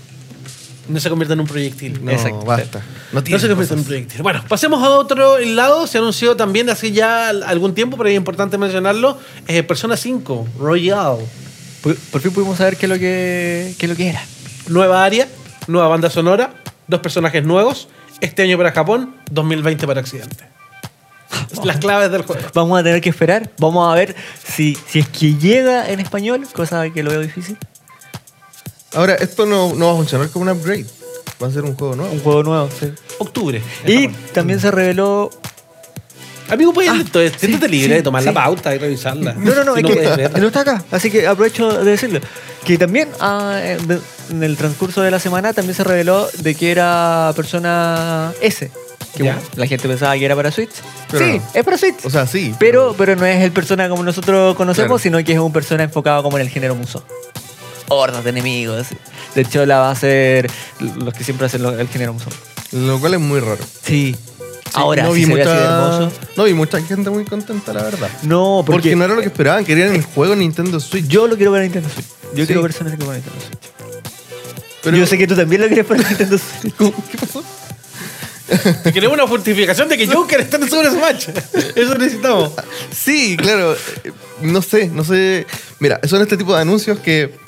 No se convierta en un proyectil. No, Exacto. basta. No No tiene se convierte en un cosas. proyectil. Bueno, pasemos a otro lado. Se anunció también hace ya algún tiempo, pero es importante mencionarlo. Persona 5, Royal. Por fin pudimos saber qué es lo que era. Nueva área, nueva banda sonora, 2 personajes nuevos. Este año para Japón, 2020 para Occidente. Las claves del juego. Vamos a tener que esperar. Vamos a ver si es que llega en español, cosa que lo veo difícil. Ahora, esto no va a funcionar como un upgrade. Va a ser un juego nuevo. Un juego nuevo, sí. Octubre. en Y Japón. también se reveló. Amigo, puedes siéntete libre sí, de tomar la sí. pauta y revisarla. No, Si es puedes que ver. no está acá. Así que aprovecho de decirlo. Que también en el transcurso de la semana también se reveló de que era Persona S. Que Ya. bueno, la gente pensaba que era para Switch. Pero sí, no. es para Switch. O sea, sí. pero no es el Persona como nosotros conocemos, Claro. sino que es un Persona enfocado como en el género Musou. Hordas de enemigos. De hecho, la va a hacer los que siempre hacen el género Musou. Lo cual es muy raro. Sí. Sí, Ahora, no si vi se ve así de mucha, hermoso. no vi mucha gente muy contenta, la verdad. No, Porque no era lo que esperaban, querían el juego en Nintendo Switch. yo lo quiero ver en Nintendo Switch. Yo Sí. quiero ver Persona 5 para Nintendo Switch. Pero- Yo sé que tú también lo quieres para Nintendo Switch. ¿Qué pasó? Queremos una justificación de que Joker está en Super Smash. Eso necesitamos. Sí, claro. No sé. Mira, son este tipo de anuncios que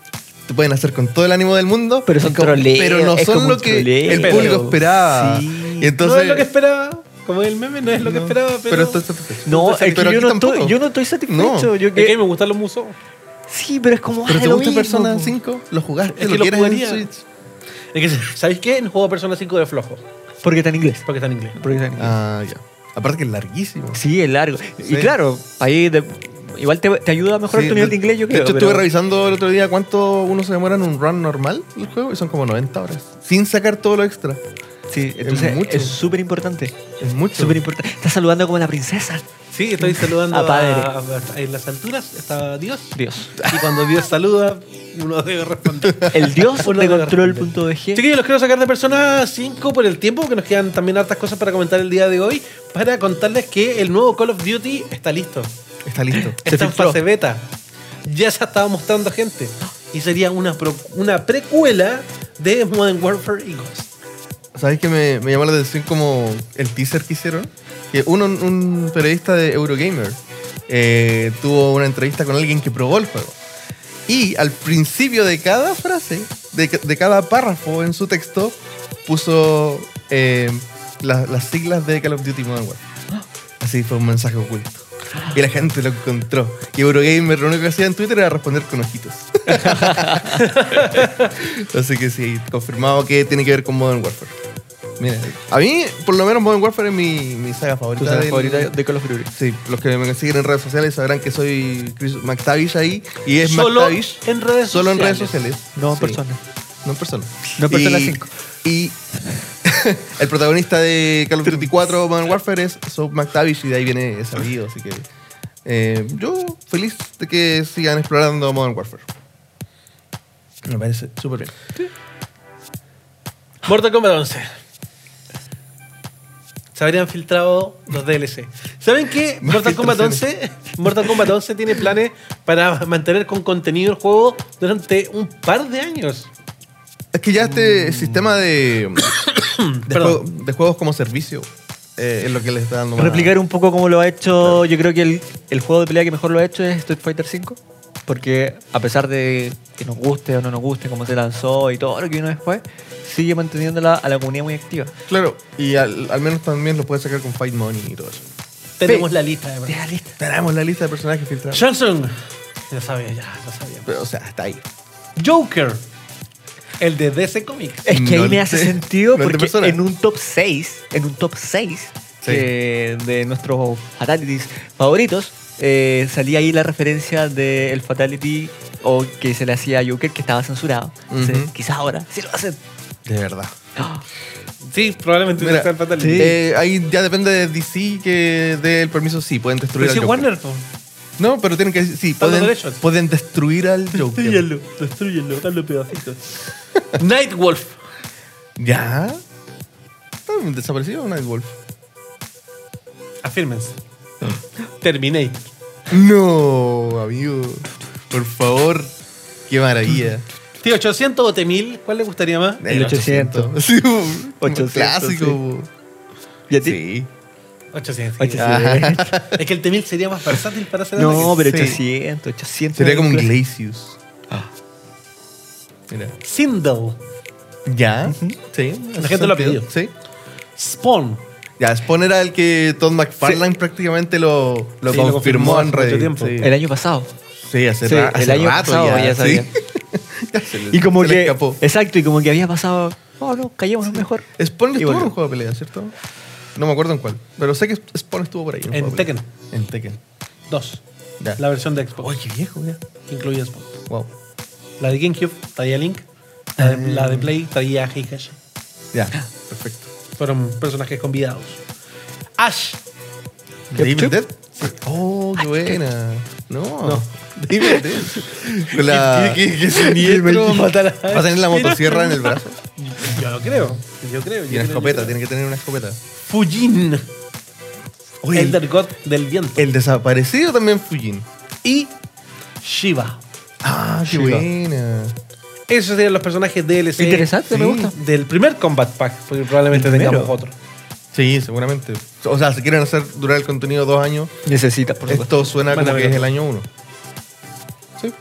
te pueden hacer con todo el ánimo del mundo. Pero son troleos, Pero no es son como lo un que troleo. el público esperaba. Sí. Y entonces, no es lo que esperaba. Como el meme, no es lo que esperaba, pero... esto está perfecto. No, es que Pero aquí tampoco. yo no estoy satisfecho. No. Yo Es que que, me gustan los musos. sí, pero es como ¿Pero te lo gusta mismo, Persona po. 5? ¿Lo jugaste? Es que ¿Lo lo quieres en jugaría. Switch? Es que, ¿sabéis qué? En juego Persona 5 de flojo. Porque está en inglés. Porque está en inglés. Porque está en inglés. Ah, ya. Aparte que es larguísimo. Sí, es largo. Sí. Y claro, ahí igual te ayuda a mejorar Sí, tu nivel de inglés, yo de creo. hecho, pero- estuve revisando el otro día cuánto uno se demora en un run normal del juego y son como 90 horas. Sin sacar todo lo extra. Sí, entonces mucho. es súper importante. Es mucho. Súper importante. Estás saludando como la princesa. Sí, estoy saludando A padre. en las alturas está Dios. Dios. Y cuando Dios saluda, uno debe responder. El dios Uno de debe control.bg. Chiquillos, los quiero sacar de Persona 5 por el tiempo, que nos quedan también hartas cosas para comentar el día de hoy, para contarles que el nuevo Call of Duty está listo. Está listo. Está en filtró. fase beta. Ya se ha estado mostrando gente. Y sería una precuela de Modern Warfare y Ghost. ¿Sabes qué me llamó la atención como el teaser que hicieron? Que un periodista de Eurogamer tuvo una entrevista con alguien que probó el juego. Y al principio de cada frase, de cada párrafo en su texto, puso las siglas de Call of Duty Modern Warfare. Así fue un mensaje oculto. Y la gente lo encontró. Y Eurogamer lo único que hacía en Twitter era responder con ojitos. Así que sí, confirmado que tiene que ver con Modern Warfare. Mira, a mí, por lo menos, Modern Warfare es mi saga Tu favorita. saga del- favorita de Call of Duty. Sí, los que me siguen en redes sociales sabrán que soy Chris McTavish ahí. Y es Solo McTavish en redes solo en redes sociales. sociales. No en Sí, persona. No en persona. No en Persona Y- 5. Y el protagonista de Call of Duty 4 Modern Warfare es Soap McTavish y de ahí viene ese apellido. Así que yo feliz de que sigan explorando Modern Warfare. Me parece súper bien. Mortal Kombat 11. Se habrían filtrado los DLC. ¿Saben qué? Más Mortal Kombat 11 tiene planes para mantener con contenido el juego durante un par de años. Es que ya este sistema de Perdón. de juegos como servicio es lo que les está dando más. Replicar un poco como lo ha hecho, yo creo que el juego de pelea que mejor lo ha hecho es Street Fighter V. Porque a pesar de que nos guste o no nos guste cómo se lanzó y todo lo que vino después, sigue manteniéndola a la comunidad muy activa. Claro, y al menos también lo puedes sacar con Fight Money y todo eso. Tenemos la lista de Deja lista. Tenemos la lista de personajes filtrados. Johnson. Ya sabía, lo sabía. Pero, o sea, está ahí. Joker. El de DC Comics. Es que No ahí me el hace de- sentido no el de porque Persona. en un top 6 Sí. de nuestros fatalities favoritos, salía ahí la referencia del fatality o que se le hacía a Joker que estaba censurado. Entonces, Ujú. quizás ahora sí lo hacen. De verdad. ¡Ah! Sí, probablemente Mira, sea el Fatality. sí. Ahí ya depende de DC que dé el permiso. Sí, pueden destruir Pero si al Joker. Warner, po. No, pero tienen que decir, sí, Están los pueden, derechos. pueden destruir al Joker. destruyelo, dale pedacitos. Nightwolf. ¿Ya? ¿Está desaparecido Nightwolf? Afírmense. Terminator. No, amigo. Por favor. Qué maravilla. Tío, 800 o T1000, ¿cuál le gustaría más? El 800. Sí, un 800, clásico. ¿Y a ti? Sí. 800. 800. Es que el T1000 sería más versátil para hacer No, ataques. pero Sí. 800. Sería como un clase. Glacius. Mira. Sindel. ¿Ya? Sí. La gente lo ha pedido. Sí. Spawn. Ya, Spawn era el que Todd McFarlane prácticamente lo Sí, lo confirmó confirmó en hace mucho Reddit. tiempo. Sí, El año pasado. Sí, hace, Sí, hace el año rato pasado sí. ya sabía. Ya se le- Y como se le que. escapó. Exacto, y como que había pasado. Oh, no, callémonos mejor. Spawn Y estuvo en volvió. un juego de pelea, ¿cierto? No me acuerdo en cuál. Pero sé que Spawn estuvo por ahí. un En juego de pelea. Tekken. En Tekken. 2. Ya. La versión de Xbox. Oye, qué viejo, ya. Incluye Spawn. Wow. La de GameCube traía Link. La de Play traía a Heihachi. Ya, perfecto. Fueron personajes convidados. Ash. ¿David Chup. Dead? Oh, qué buena. No. David Dead. Con la... ¿Qué siniestro matar a Ash. ¿Va a tener la motosierra en el brazo? Yo lo creo. Yo creo. Y una escopeta, tiene que tener una escopeta. Fujin. Oye, Elder God del viento. el desaparecido también Fujin. Y Shiva. Ah, qué Shiva. buena. Esos serían los personajes DLC. Interesante, me sí. gusta. Del primer Combat Pack. Porque probablemente ¿El primero? tengamos otro. Sí, seguramente. O sea, si quieren hacer durar el contenido 2 años, Necesitas, por supuesto. esto suena como Mándame que es otro. el año 1. Sí.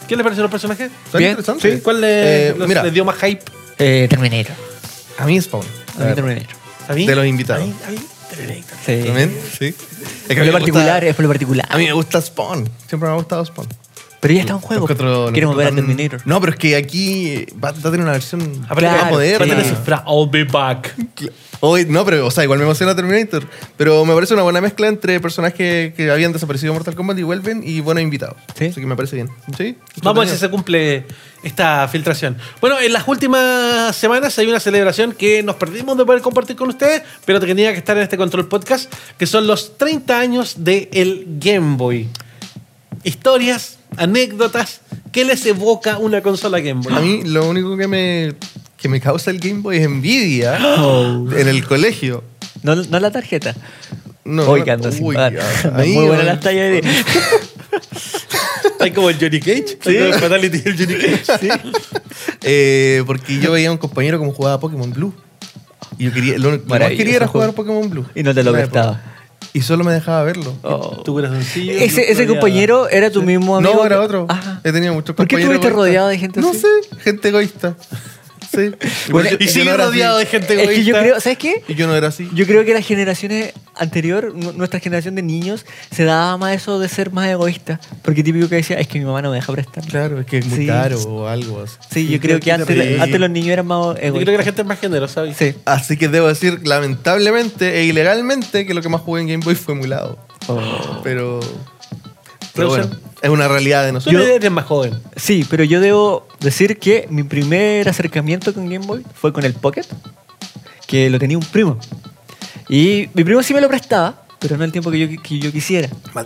¿Qué les pareció los personajes? Está Bien, interesante. sí. ¿Cuál mira. les dio más hype? Terminator. A mí Spawn. A mí Terminator. ¿A mí? De los invitados. A mí Terminator. Sí. ¿También? Sí. Es que Por lo particular, es por lo particular. A mí me gusta Spawn. Siempre me ha gustado Spawn. Pero ya está en juego. Queremos ver a Terminator. No, pero es que aquí va a tener una versión Aparte, más moderna. tiene su frase, I'll be back. Hoy, no, pero, o sea, igual me emociona Terminator. Pero me parece una buena mezcla entre personajes que habían desaparecido en Mortal Kombat y vuelven y buenos invitados. Sí. Así que me parece bien. Sí. Vamos a ver si se cumple esta filtración. Bueno, en las últimas semanas hay una celebración que nos perdimos de poder compartir con ustedes, pero tenía que estar en este Control Podcast, que son los 30 años del Game Boy. Historias, anécdotas, ¿qué les evoca una consola Game Boy? A mí lo único que me causa el Game Boy es envidia en el colegio. No la tarjeta. No, Hoy que ando sin uy, pagar. ahí, Muy buena bueno. la talla de... Hay como el Johnny Cage. Sí. El Fatality del Johnny Cage. Porque yo veía a un compañero como jugaba Pokémon Blue. Y yo quería, lo que más Maravilloso quería era juego. jugar Pokémon Blue. Y no te lo En una prestaba. época. Y solo me dejaba verlo. Oh. Tu corazoncillo. Ese compañero era tu mismo amigo. No, era que- otro. Ah. He tenido muchos ¿Por qué compañeros estuviste egoístas. rodeado de gente No así? sé, gente egoísta. Sí. Bueno, Y sigue rodeado de gente Es que yo egoísta. creo, ¿sabes qué? Y yo no era así. Yo creo que las generaciones anterior, nuestra generación de niños, se daba más eso de ser más egoísta. Porque típico que decía, es que mi mamá no me deja prestar. Claro, es que es muy Sí. caro o algo así. Sí, yo creo que qué antes, terrible. antes los niños eran más Yo creo que la egoístas. gente es más generosa. ¿sabes? Sí. Así que debo decir, lamentablemente e ilegalmente, que lo que más jugué en Game Boy fue emulado. Oh. Pero Pero bueno, es una realidad de Tú nosotros. eres más joven. Sí, pero yo debo decir que mi primer acercamiento con Game Boy fue con el Pocket, que lo tenía un primo. Y mi primo sí me lo prestaba, pero no el tiempo que yo quisiera.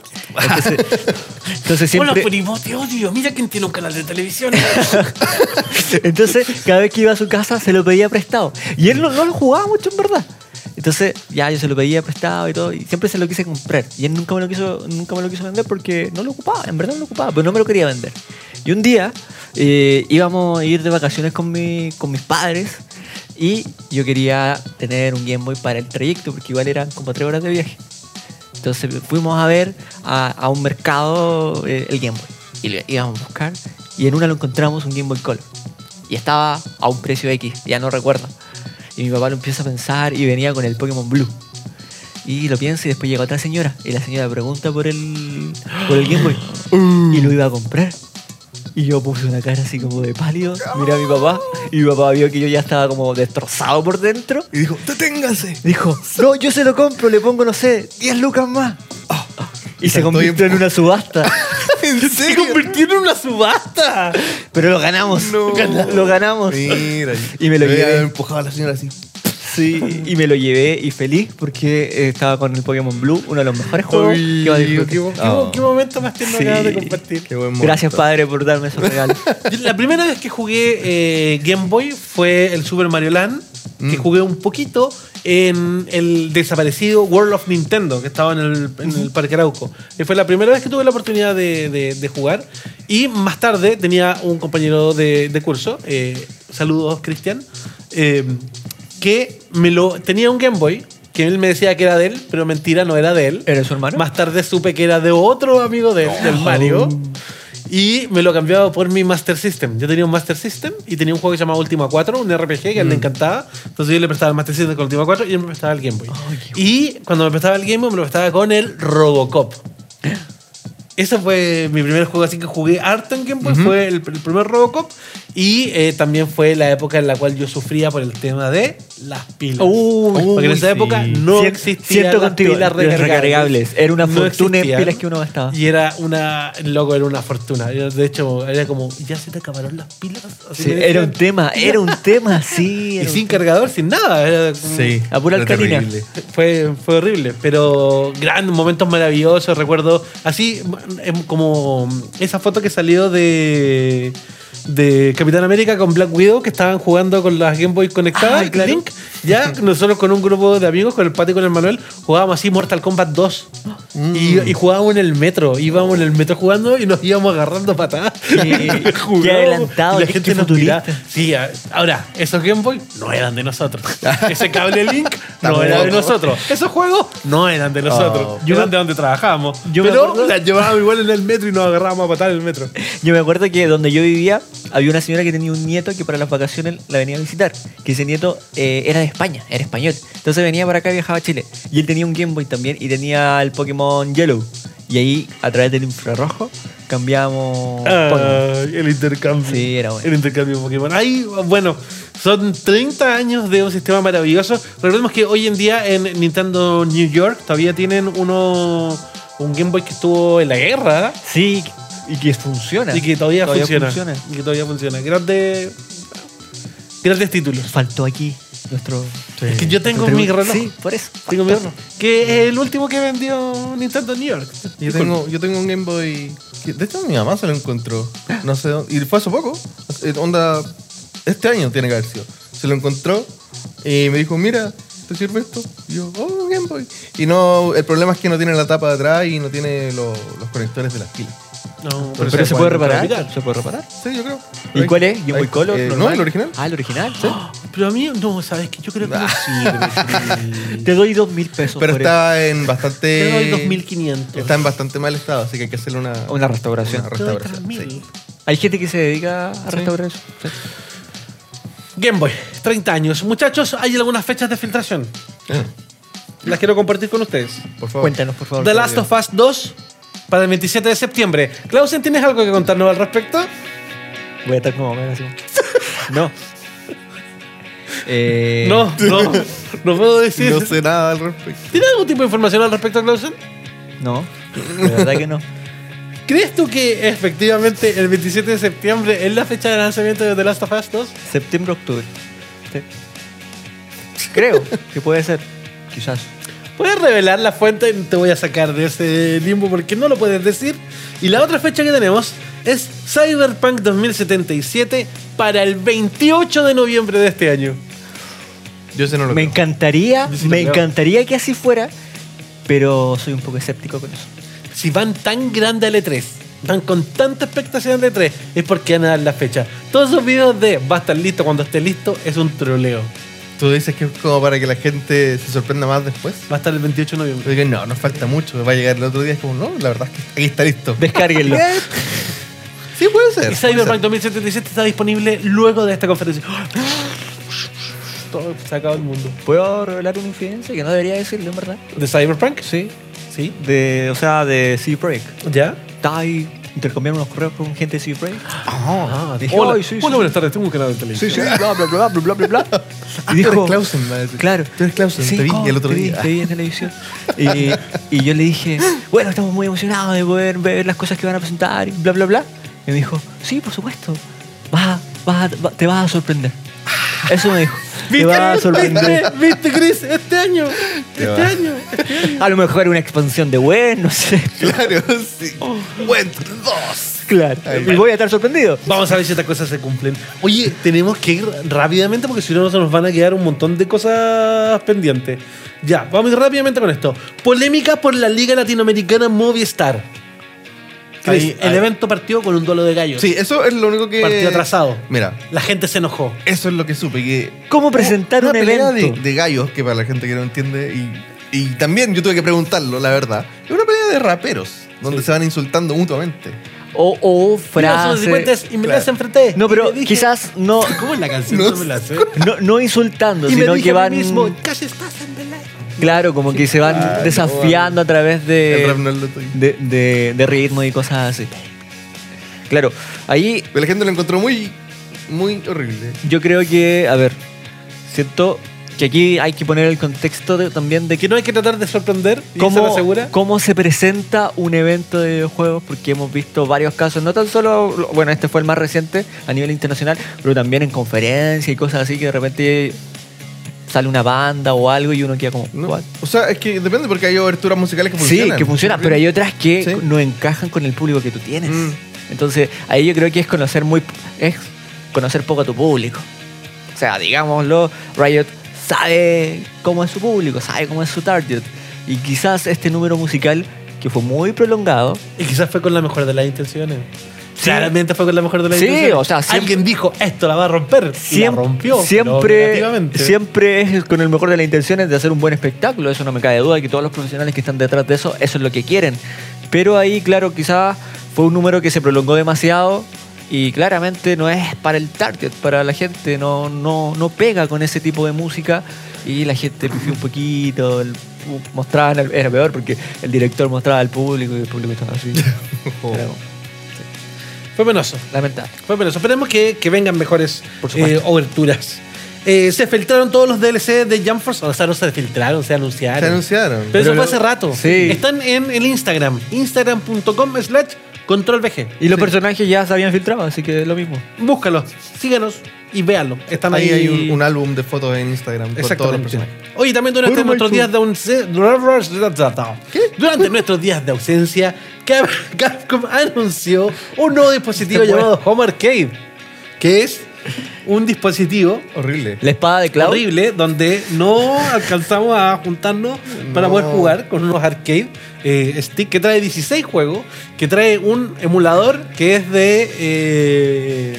Entonces Hola, siempre... primo, te odio. Mira quién tiene un canal de televisión. Entonces, cada vez que iba a su casa se lo pedía prestado. Y él no lo jugaba mucho, en verdad. Entonces, ya yo se lo pedía prestado y todo. Y siempre se lo quise comprar. Y él nunca me lo quiso vender porque no lo ocupaba. En verdad no lo ocupaba, pero no me lo quería vender. Y un día íbamos a ir de vacaciones con mis padres. Y yo quería tener un Game Boy para el trayecto, porque igual eran como 3 horas de viaje. Entonces fuimos a ver a un mercado el Game Boy. Y lo íbamos a buscar. Y en una lo encontramos un Game Boy Color. Y estaba a un precio X, ya no recuerdo. Y mi papá lo empieza a pensar y venía con el Pokémon Blue. Y lo piensa y después llega otra señora. Y la señora pregunta por el Game Boy. Y lo iba a comprar. Y yo puse una cara así como de pálido. Miré a mi papá. Y mi papá vio que yo ya estaba como destrozado por dentro. Y dijo, deténgase. Dijo, no, yo se lo compro, le pongo, no sé, 10 lucas más. Y se Estoy convirtió en una subasta. ¿En Se serio? convirtió en una subasta. Pero lo ganamos. No. Lo ganamos. Mira. Y me lo Debe llevé. haber empujado a la señora así. Sí, y me lo llevé y feliz porque estaba con el Pokémon Blue, uno de los mejores juegos que iba a disfrutar. ¿Qué momento más tierno Sí. acabas de compartir? Qué buen momento. Gracias, padre, por darme esos regalos. La primera vez que jugué Game Boy fue el Super Mario Land, que jugué un poquito en el desaparecido World of Nintendo, que estaba en el Parque Arauco. Y fue la primera vez que tuve la oportunidad de jugar. Y más tarde tenía un compañero de curso, saludos Cristian, que tenía un Game Boy, que él me decía que era de él, pero mentira, no era de él. ¿Eres su hermano? Más tarde supe que era de otro amigo de él, del Mario. Y me lo cambiaba por mi Master System. Yo tenía un Master System y tenía un juego que se llamaba Ultima 4, un RPG que a él le encantaba. Entonces yo le prestaba el Master System con Ultima 4 y él me prestaba el Game Boy. Y cuando me prestaba el Game Boy, me lo prestaba con el Robocop. Ese fue mi primer juego así que jugué harto en Game Boy. Fue el primer Robocop. Y también fue la época en la cual yo sufría por el tema de las pilas. Porque en esa época no existían Siento las contigo, pilas recargables. Era una No fortuna en existían. pilas que uno gastaba. Y era loco, era una fortuna. De hecho, era como, ¿ya se te acabaron las pilas? Así Sí, me decían. era un tema, sí. Y era sin un cargador, sin nada. Era como- Sí. A pura era alcalina. terrible. Fue horrible, pero grandes momentos maravillosos. Recuerdo así como esa foto que salió de Capitán América con Black Widow, que estaban jugando con las Game Boy conectadas. Ah, claro. Link. Ya nosotros con un grupo de amigos, con el Pati y con el Manuel, jugábamos así Mortal Kombat 2. Y jugábamos en el metro. Íbamos en el metro jugando y nos íbamos agarrando patadas. Qué Jugábamos, adelantado, y la qué gente nos futurista. miraba. Sí, ahora, esos Game Boy no eran de nosotros. Ese cable Link no era de Tampoco. nosotros. Esos juegos no eran de nosotros. Oh. Eran de donde trabajábamos. Yo me Pero acuerdo- las llevábamos igual en el metro y nos agarrábamos a patar en el metro. Yo me acuerdo que donde yo vivía había una señora que tenía un nieto que para las vacaciones la venía a visitar. Que ese nieto era de España, era español. Entonces venía para acá y viajaba a Chile. Y él tenía un Game Boy también y tenía el Pokémon Yellow. Y ahí, a través del infrarrojo, cambiamos Pokémon. El intercambio. Sí, era bueno. El intercambio de Pokémon. Ahí, bueno, son 30 años de un sistema maravilloso. Recordemos que hoy en día en Nintendo New York todavía tienen un Game Boy que estuvo en la guerra. Sí, y que funciona. Y que todavía funciona. funciona. Y que todavía funciona. Grandes títulos. Faltó aquí nuestro... Es que yo tengo nuestro mi tributo. reloj. Sí, por eso. Tengo mi reloj. Que es el último que vendió Nintendo New York. Yo tengo un Game Boy. De hecho, mi mamá se lo encontró. No sé dónde. Y fue hace poco. Onda. Este año tiene que haber sido. Se lo encontró y me dijo: Mira, ¿te sirve esto? Y yo, un Game Boy. Y no. El problema es que no tiene la tapa de atrás y no tiene los conectores de las pilas. No, Pero se se puede reparar. replicar. ¿Se puede reparar? Sí, yo creo. ¿Y cuál es? ¿Game Boy Color? no, normal? el original. Ah, el original. Sí. Pero a mí, no, ¿sabes qué? Yo creo que no sirve. Te doy 2.000 pesos. Pero por está en bastante. Te doy 2.500. Está en bastante mal estado, así que hay que hacerle Una restauración. Una Te doy restauración. 3.000. Sí. Hay gente que se dedica a Sí. restaurar eso. Sí. Game Boy, 30 años. Muchachos, hay algunas fechas de filtración. Las quiero compartir con ustedes. Por favor. Cuéntanos, por favor. The Last of Us 2 para el 27 de septiembre. Clausen, ¿tienes algo que contarnos al respecto? Voy a estar como así. No. No puedo decir. No sé nada al respecto. ¿Tienes algún tipo de información al respecto, Clausen? No. De verdad que no. ¿Crees tú que efectivamente el 27 de septiembre es la fecha de lanzamiento de The Last of Us 2? Septiembre, octubre. Sí. Creo que puede ser. Quizás. ¿Puedes revelar la fuente? Te voy a sacar de ese limbo porque no lo puedes decir. Y la otra fecha que tenemos es Cyberpunk 2077 para el 28 de noviembre de este año. Yo sé no lo Me creo. encantaría, Yo sí lo me creo. encantaría que así fuera, pero soy un poco escéptico con eso. Si van tan grande al E3, van con tanta expectación al E3, es porque van a dar la fecha. Todos esos videos de va a estar listo cuando esté listo es un troleo. Tú dices que es como para que la gente se sorprenda más después. Va a estar el 28 de Yo noviembre. digo, no, nos falta mucho. Va a llegar el otro día. Es como, no, la verdad es que aquí está listo. Descárguenlo. Sí, puede ser. Y puede Cyberpunk ser. 2077 está disponible luego de esta conferencia. Todo se acaba el mundo. ¿Puedo revelar una infidencia que no debería decirlo, en verdad? ¿De Cyberpunk? Sí. Sí. O sea, de CD Projekt. ¿Ya? Estaba ahí intercambiando unos correos con gente de CD Projekt. Dije, Hola, "Ay, sí, hola, sí". buenas tardes, tengo un canal de televisión. Sí, sí, bla, bla, bla, bla, bla, bla. Ah, tú eres Clausen, va a decir. Claro. Tú eres Clausen, Sí, te vi ¿cómo? el otro Te vi, día. Te vi en televisión. Y yo le dije, bueno, estamos muy emocionados de poder ver las cosas que van a presentar y bla, bla, bla. Y me dijo, sí, por supuesto. Te vas a sorprender. Eso me dijo. Te vas a sorprender. ¿Viste, Chris? Este año. Te Este va. año. A lo mejor una expansión de web, no sé. Claro, sí. Went 2. Claro. Y voy a estar sorprendido. Vamos a ver si estas cosas se cumplen. Oye, tenemos que ir rápidamente porque si no se nos van a quedar un montón de cosas pendientes. Ya, vamos a ir rápidamente con esto. Polémica por la Liga Latinoamericana Movistar. Chris, Ahí- el ahí- evento partió con un duelo de gallos. Sí, eso es lo único que. Partió atrasado. Mira, La gente se enojó. eso es lo que supe. Que ¿Cómo presentar una un pelea evento? de gallos, que para la gente que no entiende, y también yo tuve que preguntarlo, la verdad. Es una pelea de raperos, donde Sí. se van insultando mutuamente. O Frases. frases. Y me claro. las enfrenté. No, Y pero le dije, quizás no, ¿cómo es la canción? No No me la sé. no insultando, Y me sino dije que a van. mí mismo, casi estás en Belén. Claro, como que se van Ah, no, desafiando a través El rap de, no es lo tuyo. de ritmo y cosas así. Claro, ahí Pero la gente lo encontró muy, muy horrible. yo creo que, a ver, siento que aquí hay que poner el contexto también de Que no hay que tratar de sorprender. ¿Y se lo asegura? cómo se presenta un evento de videojuegos, porque hemos visto varios casos, no tan solo, bueno, este fue el más reciente a nivel internacional, pero también en conferencias y cosas así que de repente sale una banda o algo y uno queda como, ¿No? "What?". O sea, es que depende porque hay oberturas musicales que funcionan. Sí, que funcionan, pero hay otras que Sí. no encajan con el público que tú tienes. Mm. Entonces, ahí yo creo que es conocer poco a tu público. O sea, digámoslo, Riot sabe cómo es su público, sabe cómo es su target. Y quizás este número musical, que fue muy prolongado, Y quizás fue con la mejor de las intenciones. claramente fue con la mejor de las Sí, intenciones. o sea, siempre- alguien dijo, esto la va a romper. Y la rompió. pero siempre, negativamente. siempre es con el mejor de las intenciones de hacer un buen espectáculo. Eso no me cabe duda, que todos los profesionales que están detrás de eso es lo que quieren. Pero ahí, claro, quizás fue un número que se prolongó demasiado y claramente no es para el target, para la gente. No pega con ese tipo de música y la gente pifió un poquito. Mostraban, era peor porque el director mostraba al público y el público estaba así. Era Fue penoso. lamentable. Fue penoso. Esperemos que vengan mejores Por supuesto. oberturas. Se filtraron todos los DLC de Jump Force. O sea, no se filtraron, se anunciaron. Se anunciaron. Pero eso fue hace rato. Sí. Están en el Instagram. Instagram.com/ControlVG. Y los personajes ya se habían filtrado, así que es lo mismo. Búscalos, síganos y véanlos. Están ahí. Ahí hay un álbum de fotos en Instagram con todos los Exactamente. personajes. Oye, también durante nuestros días de ausencia. Durante nuestros días de ausencia, Capcom anunció un nuevo dispositivo llamado Home Arcade, que es un dispositivo Horrible. La espada de Cloud. horrible donde no alcanzamos a juntarnos para poder jugar con unos arcade stick que trae 16 juegos, que trae un emulador que es de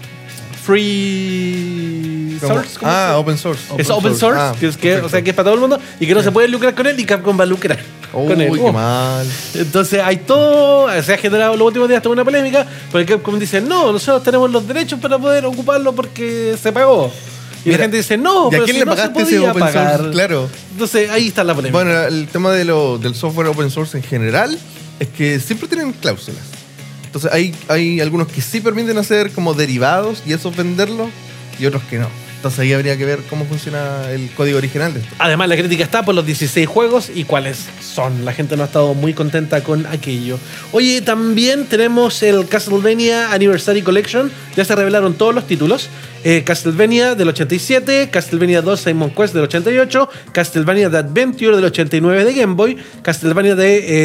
free source. ¿cómo se llama? Open source. Es open source, Ah, que es perfecto. o sea, que es para todo el mundo y que no se puede lucrar con él y Capcom va a lucrar con él. Uy, qué mal. Entonces hay todo, se ha generado los últimos días toda una polémica porque Capcom dice, no, nosotros tenemos los derechos para poder ocuparlo porque se pagó. Y Mira, la gente dice, no, ¿y a pero quién si le no se pagaste ese podía open source? pagar. Claro. Entonces ahí está la polémica. Bueno, el tema del software open source en general es que siempre tienen cláusulas. Entonces hay algunos que sí permiten hacer como derivados y eso venderlo y otros que no. Entonces ahí habría que ver cómo funciona el código original de esto. Además, la crítica está por los 16 juegos y cuáles son. La gente no ha estado muy contenta con aquello. Oye, también tenemos el Castlevania Anniversary Collection. Ya se revelaron todos los títulos. Castlevania del 87, Castlevania 2 Simon Quest del 88, Castlevania The Adventure del 89 de Game Boy, Castlevania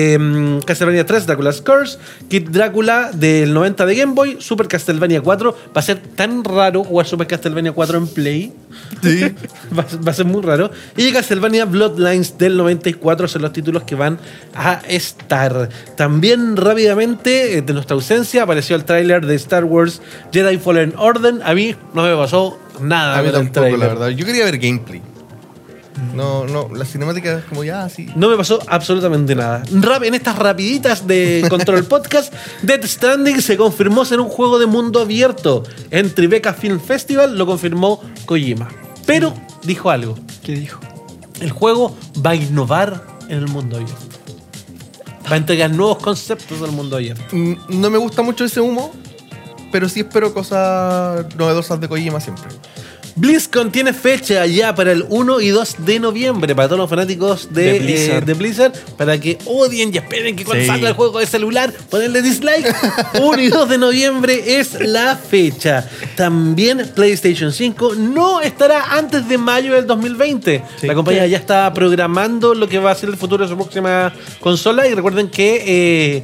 3 Dracula's Curse, Kid Drácula del 90 de Game Boy, Super Castlevania 4. Va a ser tan raro jugar Super Castlevania 4 en Play. Sí. Va a ser muy raro. Y Castlevania Bloodlines del 94 son los títulos que van a estar. También rápidamente, de nuestra ausencia, apareció el tráiler de Star Wars Jedi Fallen Order. A mí no me pasó nada A mí con el tampoco, la tráiler. verdad. Yo quería ver gameplay. No, la cinemática es como ya así. No me pasó absolutamente nada. En estas rapiditas de Control Podcast, Death Stranding se confirmó ser un juego de mundo abierto. En Tribeca Film Festival lo confirmó Kojima. Pero dijo algo. ¿Qué dijo? El juego va a innovar en el mundo abierto. Va a entregar nuevos conceptos al mundo abierto. No me gusta mucho ese humo, pero sí espero cosas novedosas de Kojima siempre. BlizzCon tiene fecha ya para el 1 y 2 de noviembre para todos los fanáticos de Blizzard, para que odien y esperen que cuando Sí. salga el juego de celular ponerle dislike. 1 y 2 de noviembre es la fecha. También PlayStation 5 no estará antes de mayo del 2020. Sí. La compañía ya está programando lo que va a ser el futuro de su próxima consola y recuerden que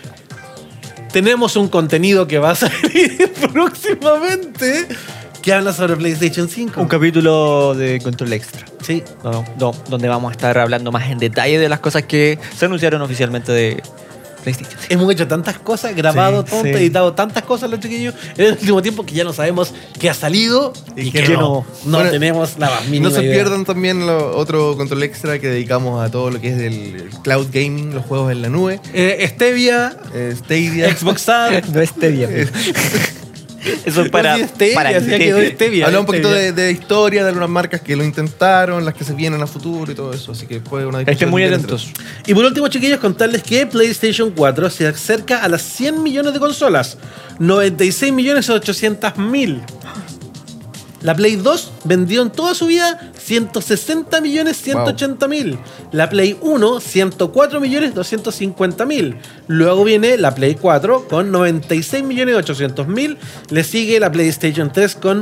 tenemos un contenido que va a salir próximamente que habla sobre PlayStation 5. Un capítulo de Control Extra. Sí. Donde vamos a estar hablando más en detalle de las cosas que se anunciaron oficialmente de PlayStation. Hemos hecho tantas cosas, grabado, Sí. editado tantas cosas los chiquillos en el último tiempo que ya no sabemos qué ha salido y que qué no. no Bueno, tenemos la más mínima No se idea. pierdan también otro control extra que dedicamos a todo lo que es el cloud gaming, los juegos en la nube, Stevia, Stadia. Xbox Ad. No esté bien. Eso es para, Sí, Stevia, para ya quedó Stevia. Habla un poquito Stevia. de historia de algunas marcas que lo intentaron, las que se vienen a futuro y todo eso. Así que fue una discusión. Estén muy bien atentos. Y por último, chiquillos, contarles que PlayStation 4 se acerca a las 100 millones de consolas. 96.800.000. La Play 2 vendió en toda su vida 160.180.000. La Play 1, 104.250.000. Luego viene la Play 4 con 96.800.000. Le sigue la PlayStation 3 con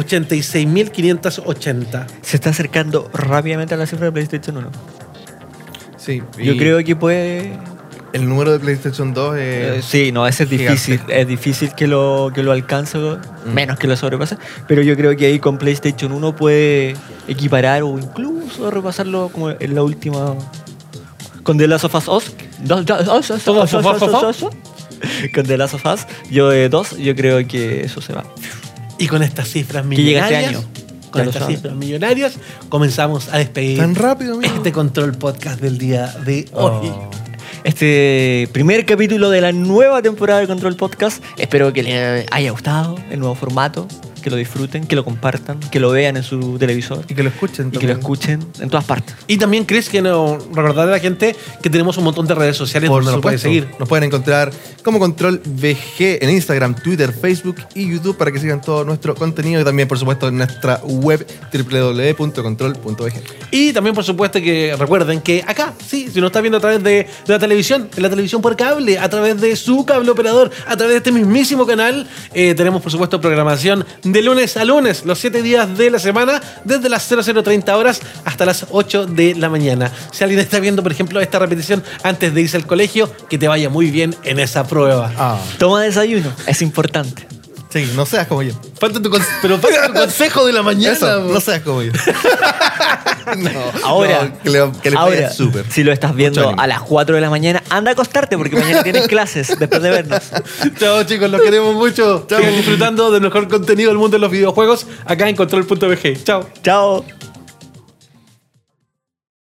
86.580. Se está acercando rápidamente a la cifra de PlayStation 1. Sí, Yo y creo que puede... el número de PlayStation 2 es. sí, no, ese es difícil. gigantesco. Es difícil que lo alcance, menos que lo sobrepase. Pero yo creo que ahí con PlayStation 1 puede equiparar o incluso repasarlo como en la última. Con The Last of Us. con The Last of Us. Yo de 2, yo creo que eso se va. Y con estas cifras Que llega este millonarias, año. con Ya lo estas saben. cifras millonarias, comenzamos a despedir Tan rápido, amigo. este Control Podcast del día de hoy. Este primer capítulo de la nueva temporada de Control Podcast. Espero que les haya gustado el nuevo formato, que lo disfruten, que lo compartan, que lo vean en su televisor Y que lo escuchen y que lo también. escuchen en todas partes. Y también, Chris, que no recordarle a la gente que tenemos un montón de redes sociales Por donde nos puede supuesto, seguir. nos pueden encontrar como Control VG en Instagram, Twitter, Facebook y YouTube para que sigan todo nuestro contenido y también, por supuesto, en nuestra web www.control.vg. Y también, por supuesto, que recuerden que acá, sí, si nos está viendo a través de la televisión, en la televisión por cable, a través de su cable operador, a través de este mismísimo canal, tenemos, por supuesto, programación de lunes a lunes, los 7 días de la semana, desde las 00:30 horas hasta las 8 de la mañana. Si alguien está viendo, por ejemplo, esta repetición antes de irse al colegio, que te vaya muy bien en esa prueba. Toma desayuno, es importante. Sí, no seas como yo. Pero falta tu consejo de la mañana. Eso, po. no seas como yo. No, Ahora, no, que le ahora, vaya súper. si lo estás Mucho viendo ánimo. a las 4 de la mañana, anda a acostarte porque mañana tienes clases después de vernos. Chao, chicos, los queremos mucho. Sigan disfrutando del mejor contenido del mundo de los videojuegos acá en Control.bg. Chao. Chao.